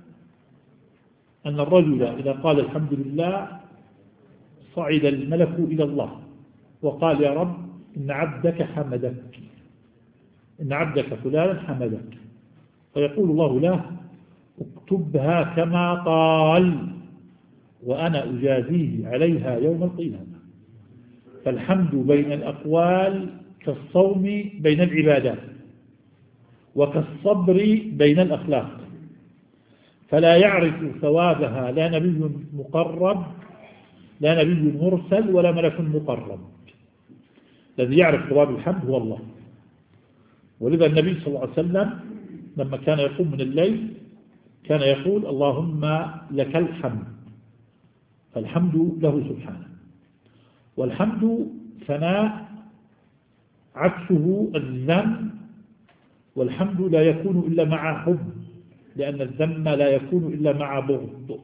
Speaker 2: أن الرجل إذا قال الحمد لله صعد الملك إلى الله وقال: يا رب إن عبدك حمدك، إن عبدك فلانا حمدك. فيقول الله له: اكتبها كما قال وأنا أجازيه عليها يوم القيامة. فالحمد بين الأقوال كالصوم بين العبادات، وكالصبر بين الأخلاق، فلا يعرف ثوابها لا نبي مقرب لا نبي مرسل ولا ملك مقرب. الذي يعرف ثواب الحمد هو الله. ولذا النبي صلى الله عليه وسلم لما كان يقوم من الليل كان يقول: اللهم لك الحمد. فالحمد له سبحانه، والحمد ثناء عكسه الذم، والحمد لا يكون إلا مع حب، لأن الذم لا يكون إلا مع بغض.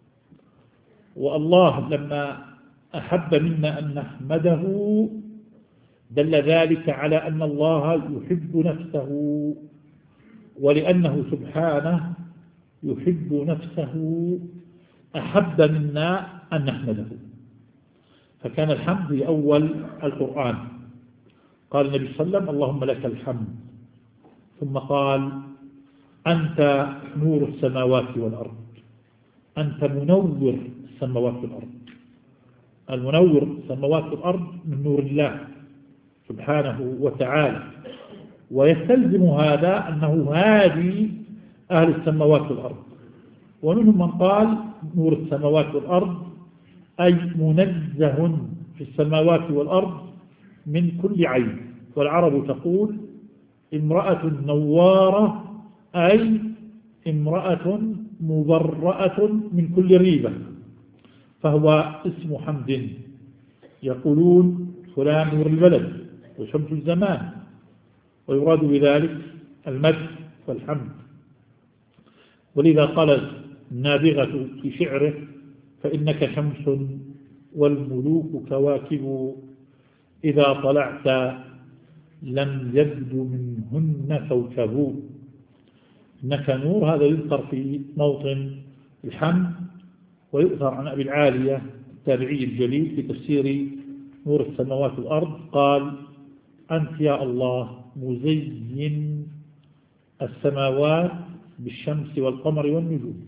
Speaker 2: والله لما أحب منا أن نحمده دل ذلك على أن الله يحب نفسه، ولأنه سبحانه يحب نفسه أحب منا أن نحمده. فكان الحمد في أول القرآن. قال النبي صلى الله عليه وسلم: اللهم لك الحمد. ثم قال: أنت نور السماوات والأرض، أنت منور السماوات والأرض. المنور السماوات والأرض من نور الله سبحانه وتعالى، ويستلزم هذا أنه هادي أهل السماوات والأرض. ومنهم من قال نور السماوات والأرض أي منزه في السماوات والأرض من كل عيب. والعرب تقول: امرأة نوارة أي امرأة مبرأة من كل ريبة، فهو اسم حمد. يقولون فلان نور البلد وشمس الزمان، ويراد بذلك المدح والحمد. ولذا قال النابغة في شعره: فإنك شمس والملوك كواكب، إذا طلعت لم يبد منهن كوكب. إنك نور، هذا يذكر في موطن الحمد، ويؤثر عن أبي العالية التابعي الجليل في تفسير نور السماوات والأرض قال: أنت يا الله مزين السماوات بالشمس والقمر والنجوم،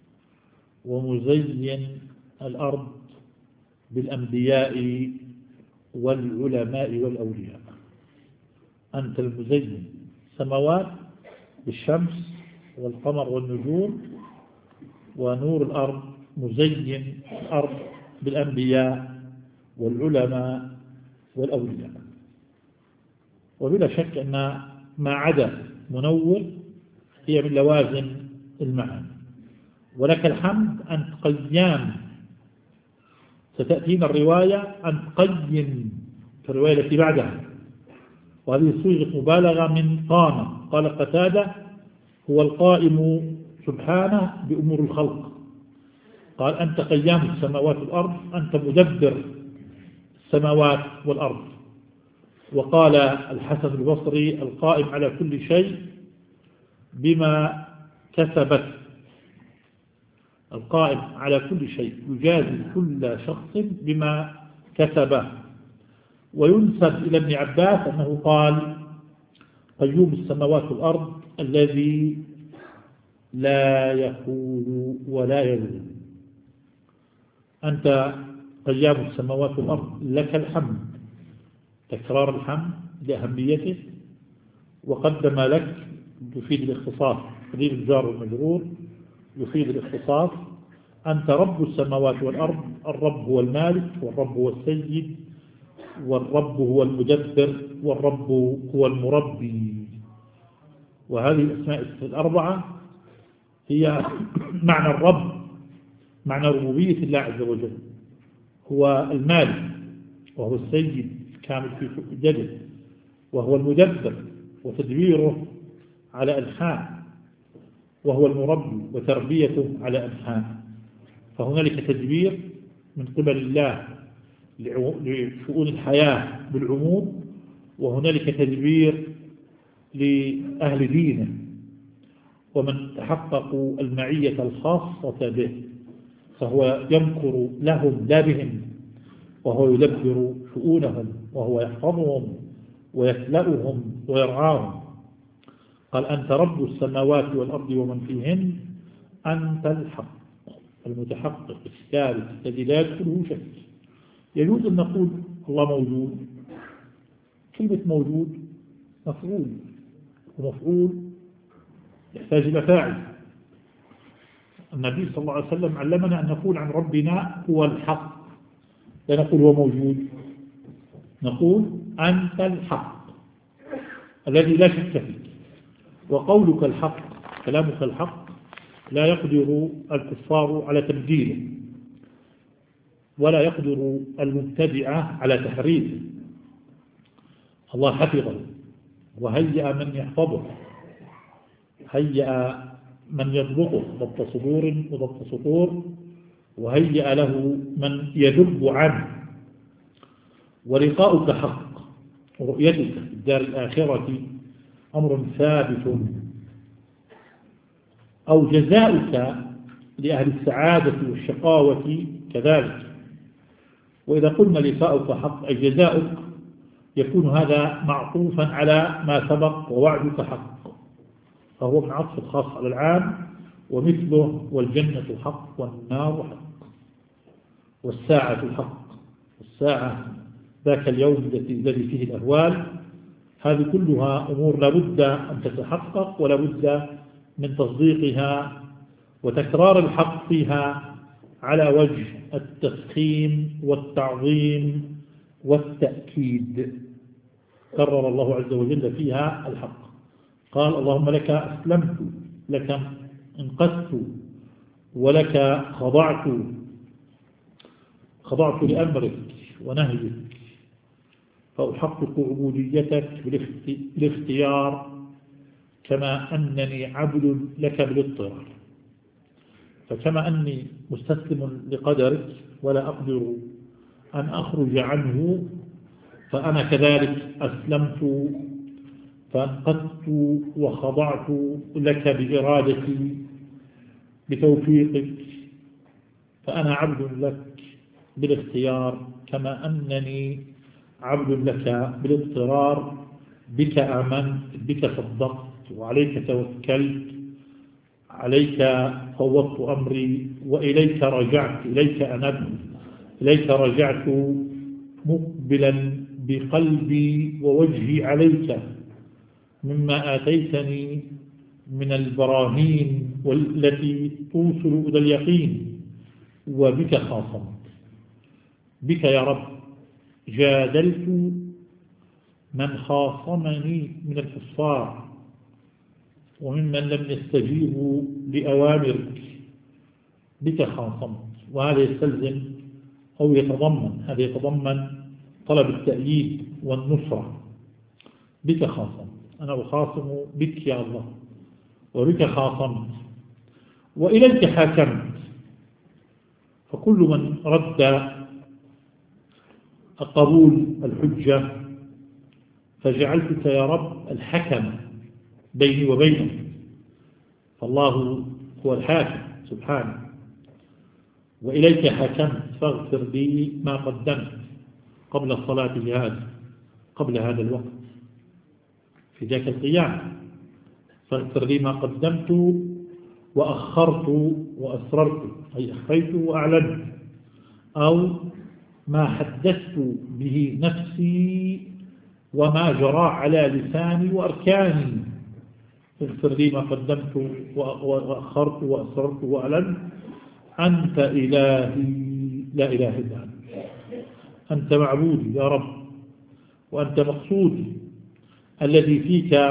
Speaker 2: ومزين الأرض بالأنبياء والعلماء والأولياء. أنت المزين السماوات بالشمس والقمر والنجوم، ونور الأرض مزين الأرض بالأنبياء والعلماء والأولياء. وبلا شك أن ما عدا منور هي من لوازم المعنى. ولك الحمد أنت قيام، ستأتينا الرواية أنت قيم في الرواية التي بعدها، وهذه صيغة مبالغة من قام. قال قتادة: هو القائم سبحانه بأمور الخلق. قال: أنت قيام السماوات والأرض، أنت مدبر السماوات والأرض. وقال الحسن البصري: القائم على كل شيء بما كسبت. القائم على كل شيء يجازي كل شخص بما كسبه. وينسب إلى ابن عباس أنه قال: قيوم السماوات والأرض الذي لا يقول ولا يلغي. أنت قيام السماوات والأرض، لك الحمد، تكرار الحمد لأهميته، وقدم لك تفيد الاختصاص تقدير الجار والمجرور يفيد الاختصاص. أنت رب السماوات والأرض، الرب هو المالك، والرب هو السيد، والرب هو المدبر، والرب هو المربي. وهذه الأسماء الأربعة هي معنى الرب، معنى ربوبية الله عز وجل. هو المالك وهو السيد كامل في يده، وهو المدبر وتدبيره على أنحاء، وهو المربي وتربيته على أنحاء. فهنالك تدبير من قبل الله لشؤون الحياة بالعموم، وهنالك تدبير لأهل دينه ومن تحققوا المعية الخاصة به، فهو يمكر لهم لا بهم، وهو يدبر شؤونهم، وهو يحفظهم ويكلأهم ويرعاهم. قال أنت رب السماوات والأرض ومن فيهن، أنت الحق المتحقق الثابت الذي لا يدخله شك. يجوز أن نقول الله موجود. كلمة موجود مفعول، ومفعول يحتاج إلى فاعل. النبي صلى الله عليه وسلم علمنا أن نقول عن ربنا هو الحق، لا نقول هو موجود، نقول أنت الحق الذي لا شك فيه. وقولك الحق، كلامك الحق، لا يقدر الكفار على تبديله، ولا يقدر المبتدعة على تحريفه. الله حفظه وهيأ من يحفظه، هيأ من يضبطه ضبط صدور وضبط سطور، وهيأ له من يذب عنه. ولقاؤك حق، ورؤيتك في الدار الآخرة أمر ثابت، أو جزاؤك لأهل السعادة والشقاوة كذلك. وإذا قلنا لقاؤك حق أي جزاؤك، يكون هذا معطوفا على ما سبق، ووعدك حق، فهو من عطف الخاص على العام. ومثله والجنة حق والنار حق والساعة حق. والساعة ذاك اليوم الذي فيه الأهوال. هذه كلها أمور لابد أن تتحقق، ولابد من تصديقها وتكرار الحق فيها على وجه التفخيم والتعظيم والتأكيد. كرر الله عز وجل فيها الحق. قال اللهم لك أسلمت، لك انقذت، ولك خضعت، خضعت لأمرك ونهيك، فأحقق عبوديتك بالاختيار، كما أنني عبد لك بالاضطرار. فكما أني مستسلم لقدرك ولا أقدر أن أخرج عنه، فأنا كذلك أسلمت فانقذت وخضعت لك بإرادتي بتوفيقك، فأنا عبد لك بالاختيار، كما أنني عبد لك بالاضطرار. بك آمنت، بك صدقت، وعليك توكلت، عليك فوضت أمري، وإليك رجعت، إليك أنبت، إليك رجعت مقبلا بقلبي ووجهي عليك، مما آتيتني من البراهين والتي توصل إلى اليقين. وبك خاصمت، بك يا رب جادلت من خاصمني من الكفار وممن لم يستجيبوا لأوامرك. بك خاصمت، وهذا يستلزم أو يتضمن هذا يتضمن طلب التأييد والنصرة. بك خاصمت، أنا أخاصم بك يا الله، وبك خاصمت، وإليك حاكمت. فكل من رد قبول الحجة فجعلتك يا رب الحكم بيني وبينك، فالله هو الحاكم سبحانه. وإليك حكمت، فاغفر لي ما قدمت قبل الصلاة هذه، قبل هذا الوقت في ذاك القيام، فاغفر لي ما قدمت وأخرت وأسررت، أي أخفيت وأعلنت، أو ما حدثت به نفسي وما جرى على لساني وأركاني اغفر لي ما قدمت وأخرت وأسررت وأعلنت، أنت إلهي لا إله إلا أنت، أنت معبودي يا رب، وأنت مقصودي الذي فيك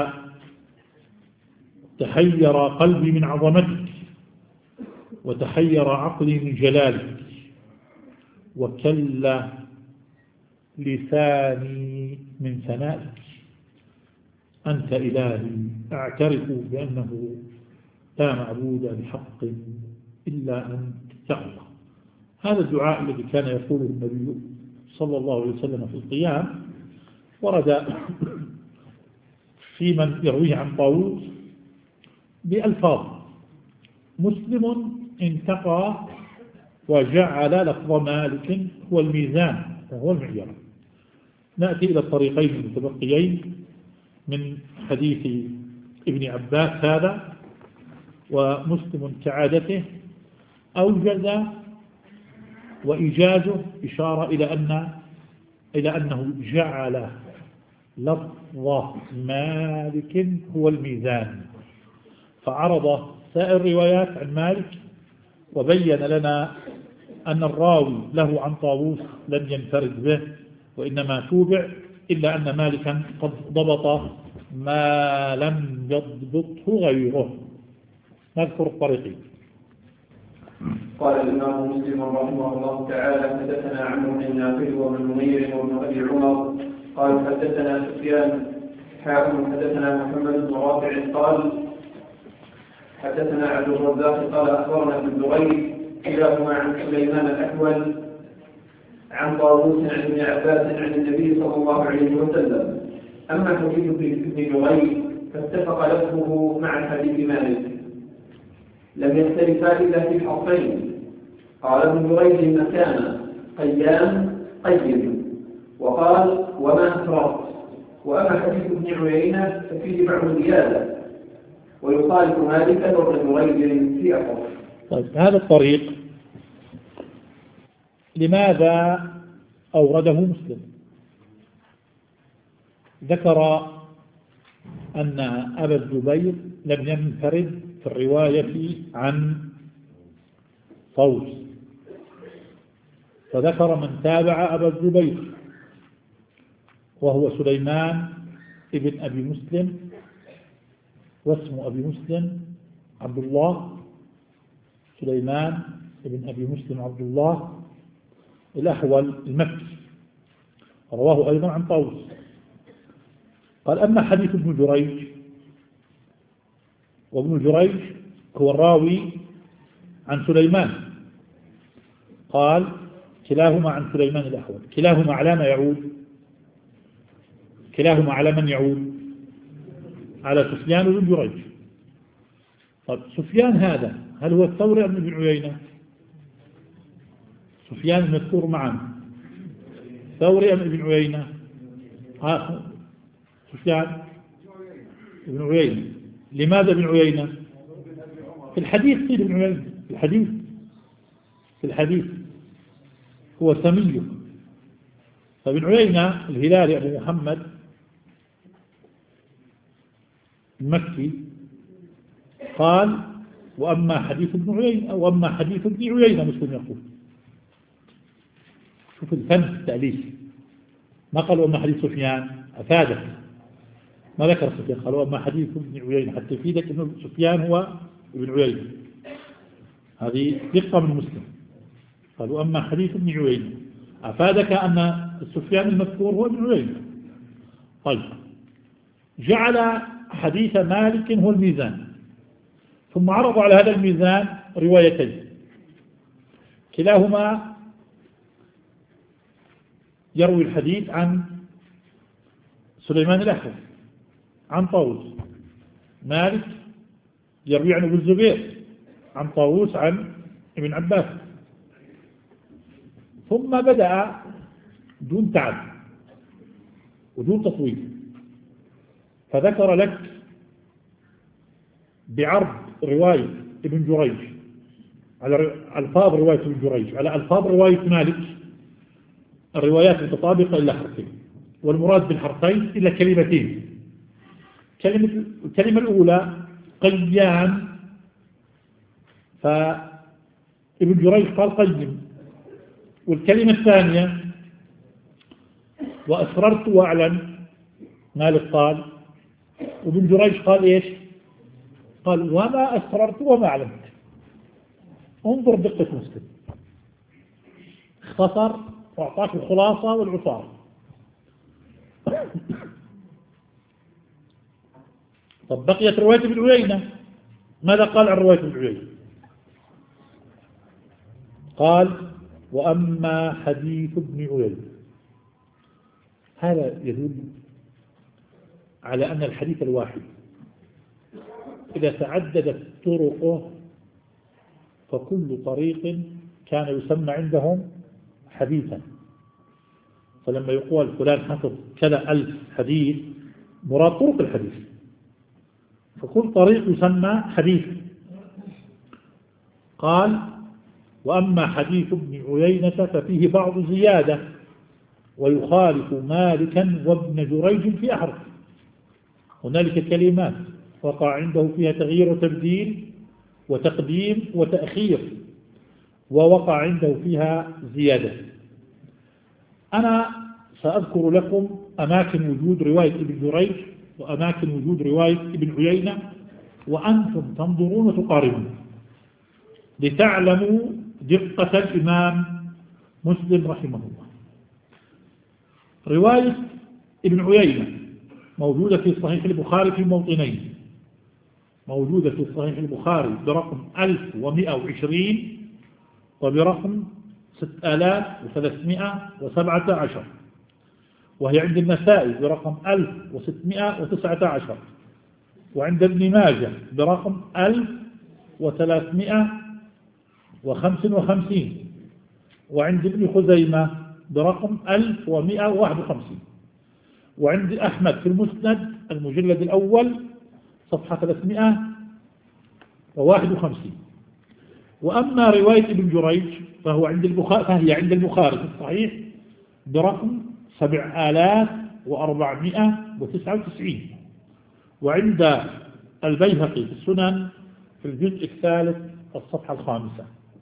Speaker 2: تحير قلبي من عظمتك، وتحير عقلي من جلالك، وكل لساني من ثنائك. أنت إلهي أعترف بأنه لا معبود بحق إلا أنت يا الله. هذا الدعاء الذي كان يقوله النبي صلى الله عليه وسلم في القيام ورد في من يرويه عن طاووس بألفاظ. مسلم انتقى وجعل لفظ مالك هو الميزان وهو المعيار. نأتي إلى الطريقين المتبقيين من حديث ابن عباس هذا. ومسلم كعادته أوجز وإيجازه إشارة إلى أن إلى أنه جعل لفظ مالك هو الميزان، فعرض سائر الروايات عن مالك وبين لنا أن الراوي له عن طاووس لم ينفرد به وإنما توبع، إلا أن مالكا قد ضبط ما لم يضبطه غيره. نذكر الطريقين.
Speaker 1: قال الإمام مسلم رحمه الله تعالى: حدثنا عمرو بن نافع وابن منير وابن أبي عمر قال حدثنا سفيان حاكم حدثنا محمد بن رافع قال حدثنا عبد الرزاق قال أخبرنا ابن جريج كلاهما عن سليمان الأحول عن طاووس عن ابن عباس عن النبي صلى الله عليه وسلم. أما حديث ابن جريج فاتفق لفظه مع حديث مالك، لم يختلفا إلا في حرفين. قال ابن جريج مكان قيام قيم، وقال وما أسررت. وأما حديث ابن عيينة ففيه بعض زيادة ويخالف مالكا وابن جريج في أخر.
Speaker 2: طيب، هذا الطريق لماذا أورده مسلم؟ ذكر أن أبا الزبير لم ينفرد في الرواية عن طاووس، فذكر من تابع أبا الزبير وهو سليمان ابن أبي مسلم، واسم أبي مسلم عبد الله، سليمان ابن أبي مسلم عبد الله الأحول المكي، رواه أيضا عن طاووس. قال أما حديث ابن جريج، وابن جريج هو الراوي عن سليمان، قال كلاهما عن سليمان الأحول. كلاهما على ما يعود؟ كلاهما على من يعود؟ على سفيان بن جريج. طيب، سفيان هذا هل هو الثوري أم ابن عيينة؟ سفيان المذكور معا ثوري أم ابن عيينة؟ ها سفيان ابن عيينة. لماذا ابن عيينة؟ في الحديث قيل ابن عيينة، في الحديث في الحديث هو سمي. فابن عيينة الهلالي أبو محمد المكي قال وأما حديث ابن عيينة وأما حديث ابن عيينة مسلم يقول. شوف الفن في التأليف، ما قالوا أما حديث سفيان أفادك، ما ذكر سفيان، قالوا أما حديث ابن عيينة حتى يفيدك أنه سفيان هو ابن عيينة. هذه دقة من مسلم. قالوا أما حديث ابن عيينة أفادك أن سفيان المذكور هو ابن عيينة. طيب، جعل حديث مالك هو الميزان، ثم عرضوا على هذا الميزان روايتين كلاهما يروي الحديث عن سليمان الأحول عن طاووس، مالك يروي عن ابن الزبير عن طاووس عن ابن عباس. ثم بدأ دون تعب ودون تطويل، فذكر لك بعرض رواية ابن جريج على ألفاظ رواية ابن جريج على ألفاظ رواية مالك، الروايات متطابقة إلا حرفين، والمراد بالحرفين إلا كلمتين. كلمة الكلمة الأولى قيان، فابن جريج قال قيم. والكلمة الثانية وأسررت وأعلن، مالك قال، وابن جريج قال إيش؟ قال وما أسررت وما أعلنت. انظر دقة مسلم، اختصر وأعطاك الخلاصة والعصارة. طب بقيت رواية ابن عيينة، ماذا قال عن رواية ابن عيينة؟ قال وأما حديث ابن عيينة، هذا يدل على أن الحديث الواحد إذا تعددت طرقه فكل طريق كان يسمى عندهم حديثا. فلما يقول فلان حفظ كذا ألف حديث مراد طرق الحديث، فكل طريق يسمى حديث. قال وأما حديث ابن عيينة ففيه بعض زيادة ويخالف مالكا وابن جريج في أحرف. هنالك كلمات وقع عنده فيها تغيير وتبديل وتقديم وتأخير، ووقع عنده فيها زيادة. أنا سأذكر لكم أماكن وجود رواية ابن جريج وأماكن وجود رواية ابن عيينة، وأنتم تنظرون وتقارنون لتعلموا دقة الإمام مسلم رحمه الله. رواية ابن عيينة موجودة في صحيح البخاري في موطنين، موجودة في صحيح البخاري برقم ألف ومئة وعشرين وبرقم ستة آلاف وثلاثمئة وسبعة عشر، وهي عند النسائي برقم ألف وستمئة وتسعة عشر، وعند ابن ماجه برقم ألف وثلاثمئة وخمسة وخمسين، وعند ابن خزيمة برقم ألف ومئة وواحد وخمسين، وعند أحمد في المسند المجلد الأول صفحة ثلاثمئة وواحد وخمسين. وأما رواية ابن جريج فهو عند البخاري فهي عند البخاري في الصحيح برقم سبع آلاف وأربعمئة وتسعة وتسعين، وعند البيهقي في السنن في الجزء الثالث الصفحة الخامسة.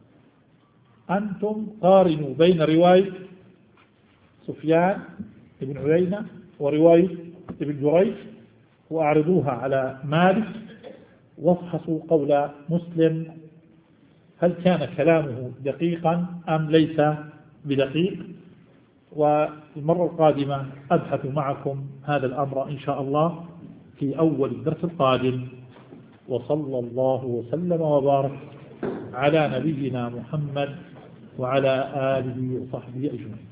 Speaker 2: أنتم قارنوا بين رواية سفيان بن عيينة ورواية ابن جريج وأعرضوها على مالك، وافحصوا قول مسلم هل كان كلامه دقيقا أم ليس بدقيق. والمرة القادمة أبحث معكم هذا الأمر إن شاء الله في أول الدرس القادم. وصلى الله وسلم وبارك على نبينا محمد وعلى آله وصحبه أجمعين.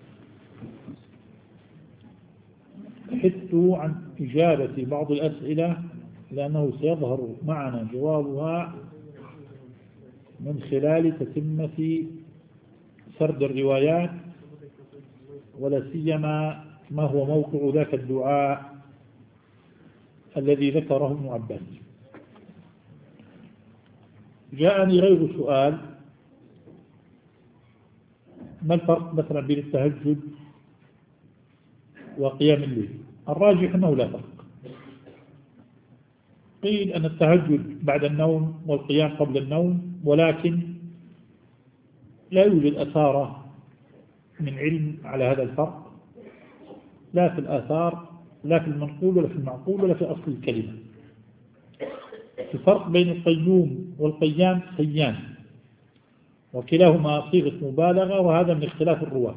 Speaker 2: حدت عن إجابة بعض الأسئلة لأنه سيظهر معنا جوابها من خلال تتمة سرد الروايات، ولا سيما ما هو موقع ذاك الدعاء الذي ذكره ابن عباس. جاءني غير سؤال: ما الفرق مثلا بين التهجد وقيام الليل؟ الراجح أنه لا فرق. قيل أن التهجد بعد النوم والقيام قبل النوم، ولكن لا يوجد أثار من علم على هذا الفرق، لا في الآثار لا في المنقول ولا في المعقول ولا في أصل الكلمة. الفرق بين القيوم والقيام قيان، وكلاهما صيغة مبالغة، وهذا من اختلاف الرواة.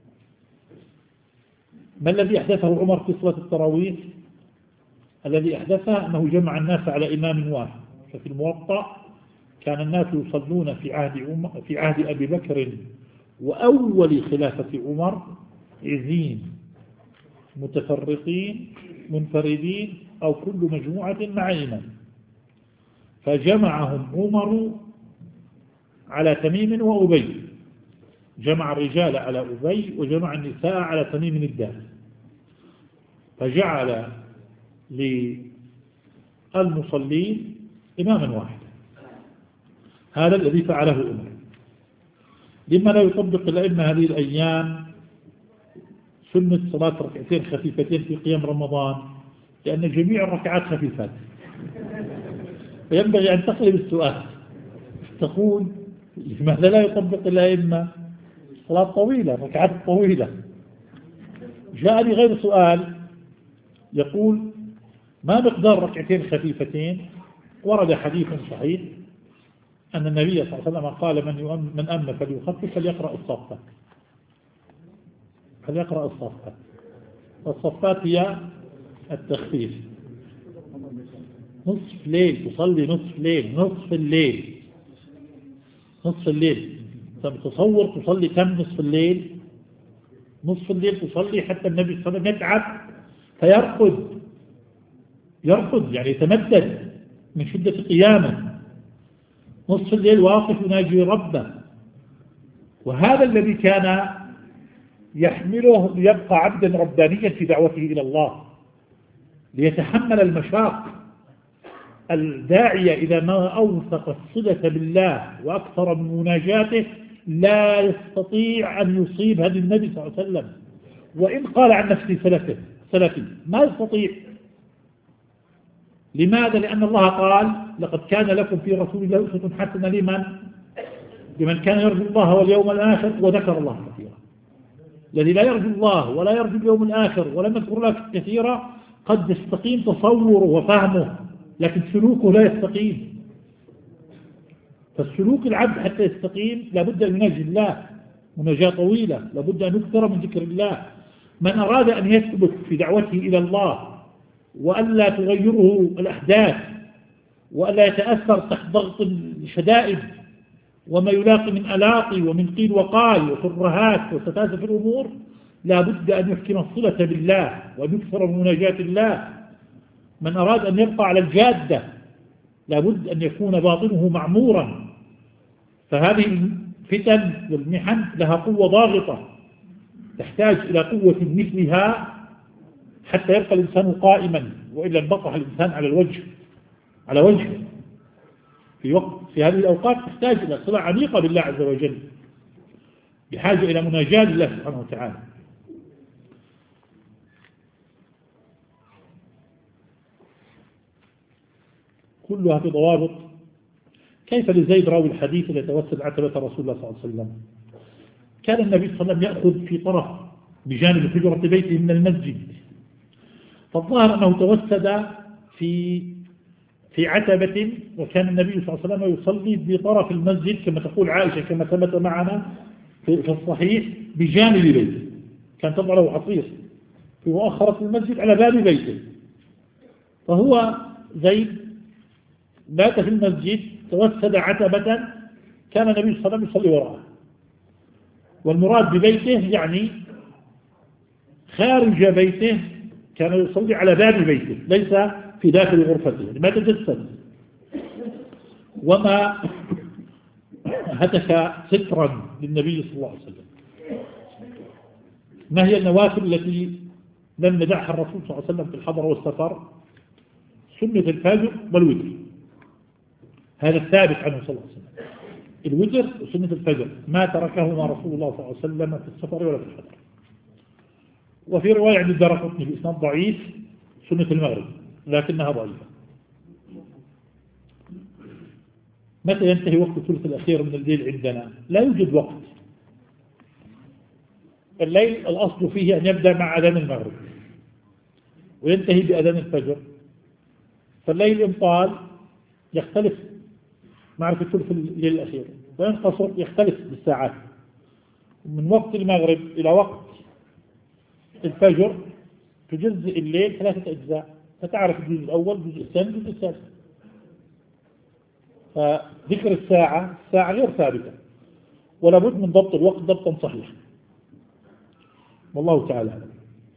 Speaker 2: ما الذي أحدثه عمر في صلاة التراويح؟ الذي أحدثه أنه جمع الناس على إمام واحد. ففي الموطأ كان الناس يصلون في عهد عمر في عهد أبي بكر وأول خلافة عمر عزين متفرقين منفردين أو كل مجموعة مع إمام، فجمعهم عمر على تميم وأبي، جمع الرجال على أبي وجمع النساء على تميم الدار، فجعل للمصلين إماما واحدا. هذا الذي فعله عمر. لما لا يطبق الأئمة هذه الأيام سنة صلاة ركعتين خفيفتين في قيام رمضان لأن جميع الركعات خفيفات، فينبغي أن تقلب السؤال، تقول لماذا لا يطبق الأئمة صلاة طويلة، ركعات طويلة؟ جاءني غير سؤال يقول ما مقدار ركعتين خفيفتين؟ ورد حديث صحيح أن النبي صلى الله عليه وسلم قال من يؤم من أم فليخفف فليقرأ الصفات، فليقرأ الصفات، والصفات هي التخفيف. نصف ليل تصلي، نصف ليل، نصف الليل، نصف الليل. تصور تصلي كم نصف الليل؟ نصف الليل تصلي حتى النبي صلى الله عليه وسلم يتعب فيرقد، يرقد يعني يتمدد من شدة قيامه، نصف الليل واقف يناجي ربه. وهذا الذي كان يحمله ليبقى عبدا ربانيا في دعوته إلى الله، ليتحمل المشاق. الداعية إذا ما أوثق الصلة بالله وأكثر من مناجاته لا يستطيع أن يصيب هدي النبي صلى الله عليه وسلم، وإن قال عن نفسه سلفي سلفي ما يستطيع. لماذا؟ لأن الله قال لقد كان لكم في رسول الله أسوة حسنة لمن لمن كان يرجو الله واليوم الآخر وذكر الله كثيرا. الذي لا يرجو الله ولا يرجو اليوم الآخر ولم يذكر الله كثيرا قد يستقيم تصوره وفهمه، لكن سلوكه لا يستقيم. فالسلوك العبد حتى يستقيم لابد أن يناجي الله مناجاة طويلة، لابد أن يكثر من ذكر الله. من أراد أن يثبت في دعوته إلى الله وألا تغيره الأحداث وألا يتأثر تحت ضغط الشدائد وما يلاقي من ألاقي ومن قيل وقال وترهات وستاسف الأمور، لابد أن يحكم الصلة بالله وأن يكثر من مناجاة الله. من أراد أن يبقى على الجادة لابد أن يكون باطنه معمورا. فهذه الفتن والمحن لها قوة ضاغطة تحتاج إلى قوة مثلها حتى يبقى الإنسان قائما، وإلا انبطح الإنسان على الوجه على وجهه. في وقت في هذه الأوقات تحتاج إلى صلة عميقة بالله عز وجل، بحاجة إلى مناجاة الله سبحانه وتعالى. كلها في ضوابط. كيف لزيد راوي الحديث الذي توسد عتبة رسول الله صلى الله عليه وسلم؟ كان النبي صلى الله عليه وسلم يأخذ في طرف بجانب حجرة بيته من المسجد، فالظاهر أنه توسد في في عتبة، وكان النبي صلى الله عليه وسلم يصلي بطرف المسجد كما تقول عائشة كما ثبت معنا في الصحيح بجانب بيته، كان تضع له حصير في مؤخرة المسجد على باب بيته. فهو زيد بات في المسجد توسد عتبة كان النبي صلى الله عليه وسلم يصلي وراءه، والمراد ببيته يعني خارج بيته، كان يصلي على باب بيته ليس في داخل غرفته، يعني ما تجسد وما هتك سترا للنبي صلى الله عليه وسلم. ما هي النوافل التي لم يدعها الرسول صلى الله عليه وسلم في الحضر والسفر؟ سنة الفجر والوتر، هذا الثابت عنه صلى الله عليه وسلم، الوتر وسنة الفجر ما تركهما رسول الله صلى الله عليه وسلم في السفر ولا في الحضر. وفي رواية عند الدارقطني بإسناد ضعيف سنة المغرب لكنها ضعيفة. متى ينتهي وقت الثلث الأخير من الليل عندنا؟ لا يوجد وقت. الليل الأصل فيه أن يبدأ مع أذان المغرب وينتهي بأذان الفجر، فالليل إن طال يختلف معرفة ثلث الليل الأخير، وينقصر يختلف بالساعات. من وقت المغرب إلى وقت الفجر تجزئ الليل ثلاثة أجزاء، فتعرف الجزء الأول الجزء الثاني الجزء الثالث. فذكر الساعة الساعة غير ثابتة، ولا بد من ضبط الوقت ضبطا صحيحا، والله تعالى أعلم.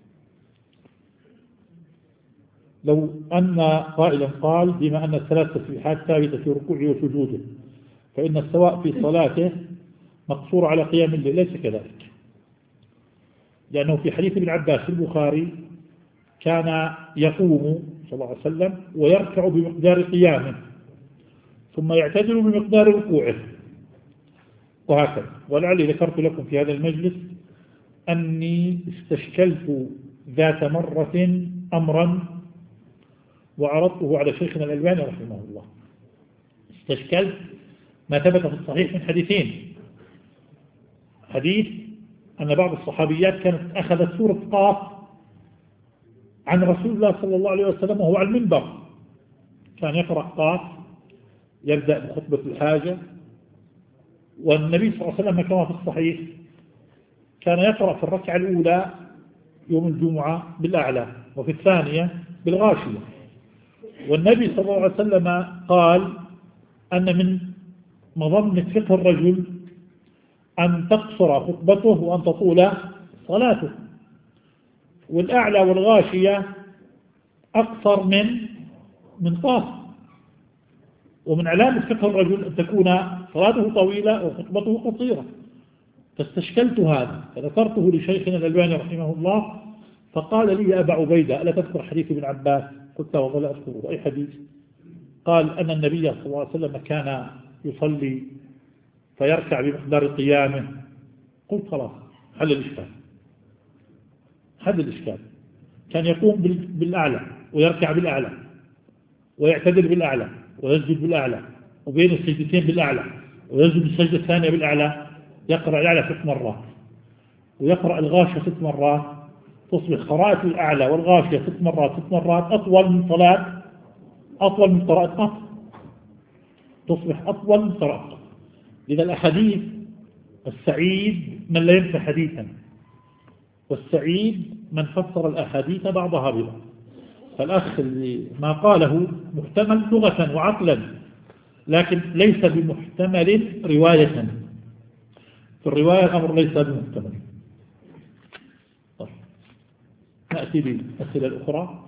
Speaker 2: لو أن قائلا قال بما أن الثلاث تسبيحات ثابتة في ركوعه وسجوده فإن السواء في صلاته مقصور على قيام الليل، ليس كذلك، لأنه في حديث ابن عباس في البخاري كان يقوم صلى الله عليه وسلم ويركع بمقدار قيامه ثم يعتدل بمقدار ركوعه وهكذا. ولعلي ذكرت لكم في هذا المجلس أني استشكلت ذات مرة أمرا وعرضته على شيخنا الألباني رحمه الله. استشكلت ما ثبت في الصحيح من حديثين: حديث أن بعض الصحابيات كانت أخذت سورة قاف عن رسول الله صلى الله عليه وسلم وهو على المنبر، كان يقرأ قاف يبدأ بخطبة الحاجة، والنبي صلى الله عليه وسلم كما في الصحيح كان يقرأ في الركعة الأولى يوم الجمعة بالأعلى وفي الثانية بالغاشية. والنبي صلى الله عليه وسلم قال أن من مظنة فقه الرجل أن تقصر خطبته وأن تطول صلاته، والأعلى والغاشية أقصر من من قاف. ومن علامة فقه الرجل أن تكون صلاته طويلة وخطبته قصيرة. فاستشكلت هذا فذكرته لشيخنا الألباني رحمه الله، فقال لي: يا أبا عبيدة ألا تذكر حديث ابن عباس؟ قلت: والله لا أذكره. أي حديث؟ قال: أن النبي صلى الله عليه وسلم كان يصلي فيركع بمقدار قيامه. قلت: خلاص، حل الإشكال، حل الإشكال. كان يقوم بالأعلى ويركع بالأعلى ويعتدل بالأعلى ويسجد بالأعلى، وبين السجدتين بالأعلى ويسجد السجدة الثانية بالأعلى، يقرأ الأعلى ست مرات ويقرأ الغاشية ست مرات، تصبح قراءة الأعلى والغاشية ست مرات ست مرات أطول من صلاة أطول من قراءة قاف، تصبح أطول من قراءة قاف. لذا الأحاديث: السعيد من لا ينسى حديثا، والسعيد من فسر الأحاديث بعضها ببعض. فالأخ اللي ما قاله محتمل لغة وعقلا، لكن ليس بمحتمل رواية. في الرواية الأمر ليس بمحتمل. طيب، نأتي بالأسئلة الأخرى.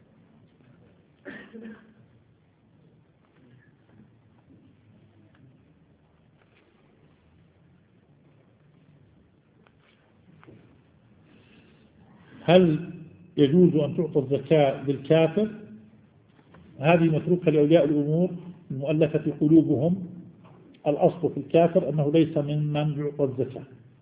Speaker 2: هل يجوز أن تعطى الزكاة للكافر؟ هذه متروكة لأولياء الأمور المؤلفة قلوبهم. الأصل في الكافر أنه ليس ممن يعطى الزكاة.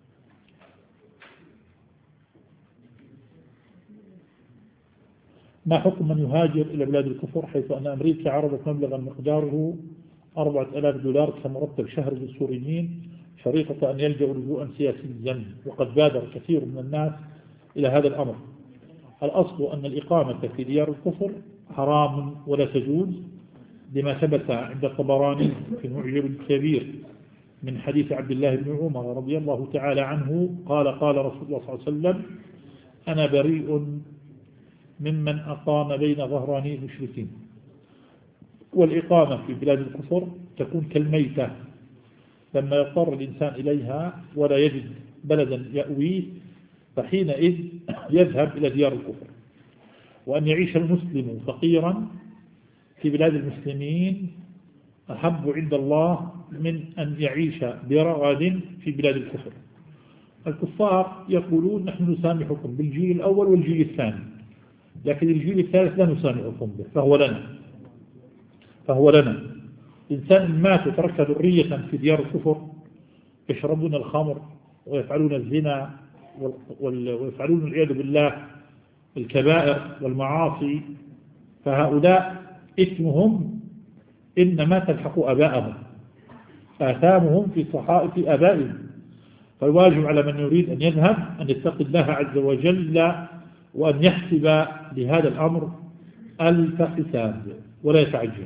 Speaker 2: ما حكم من يهاجر إلى بلاد الكفر حيث أن أمريكا عرضت مبلغا مقداره أربعة آلاف دولار كمرتب شهر للسوريين شريطة أن يلجأوا لجوءا سياسيا، وقد بادر كثير من الناس إلى هذا الأمر. الأصل أن الإقامة في ديار الكفر حرام ولا تجوز، لما ثبت عند الطبراني في المعجم الكبير من حديث عبد الله بن عمر رضي الله تعالى عنه قال: قال رسول الله صلى الله عليه وسلم: أنا بريء ممن أقام بين ظهراني المشركين. والإقامة في بلاد الكفر تكون كالميتة، لما يضطر الإنسان إليها ولا يجد بلدا يأويه فحينئذ يذهب إلى ديار الكفر. وأن يعيش المسلم فقيرا في بلاد المسلمين أحب عند الله من أن يعيش برغد في بلاد الكفر. الكفار يقولون: نحن نسامحكم بالجيل الأول والجيل الثاني، لكن الجيل الثالث لا نسامحكم به، فهو لنا فهو لنا إنسان مات وترك ذرية في ديار الكفر يشربون الخمر ويفعلون الزنا ويفعلون العياذ بالله الكبائر والمعاصي، فهؤلاء إثمهم إنما تلحق أباءهم، آثامهم في صحائف آبائهم. فالواجب على من يريد أن يذهب أن يتقي الله عز وجل وأن يحسب لهذا الأمر ألف حساب ولا يتعجل.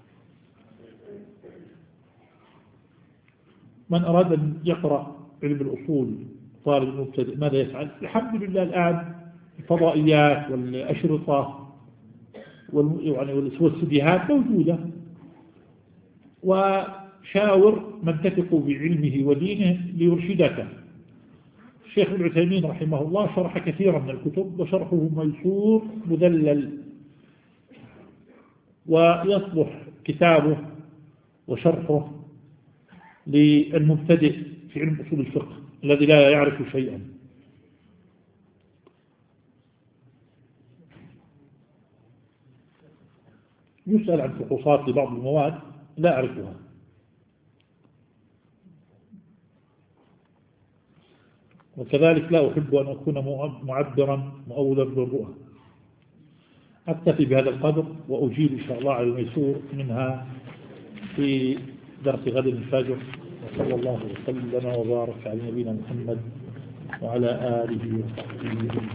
Speaker 2: من أراد أن يقرأ علم الأصول طالب المبتدئ ماذا يفعل؟ الحمد لله الآن الفضائيات والأشرطة والسديهات موجودة، وشاور من تثق بعلمه ودينه ليرشدك. الشيخ ابن عثيمين رحمه الله شرح كثيرا من الكتب وشرحه ميسور مذلل، ويصلح كتابه وشرحه للمبتدئ في علم أصول الفقه الذي لا يعرف شيئا. يسأل عن فحوصات لبعض المواد لا أعرفها. وكذلك لا أحب أن أكون معبرا مؤولا بالرؤى. أكتفي بهذا القدر وأجيب إن شاء الله على الميسور منها في درس غد الفجر. وصلى الله وسلم وبارك على نبينا محمد وعلى آله وصحبه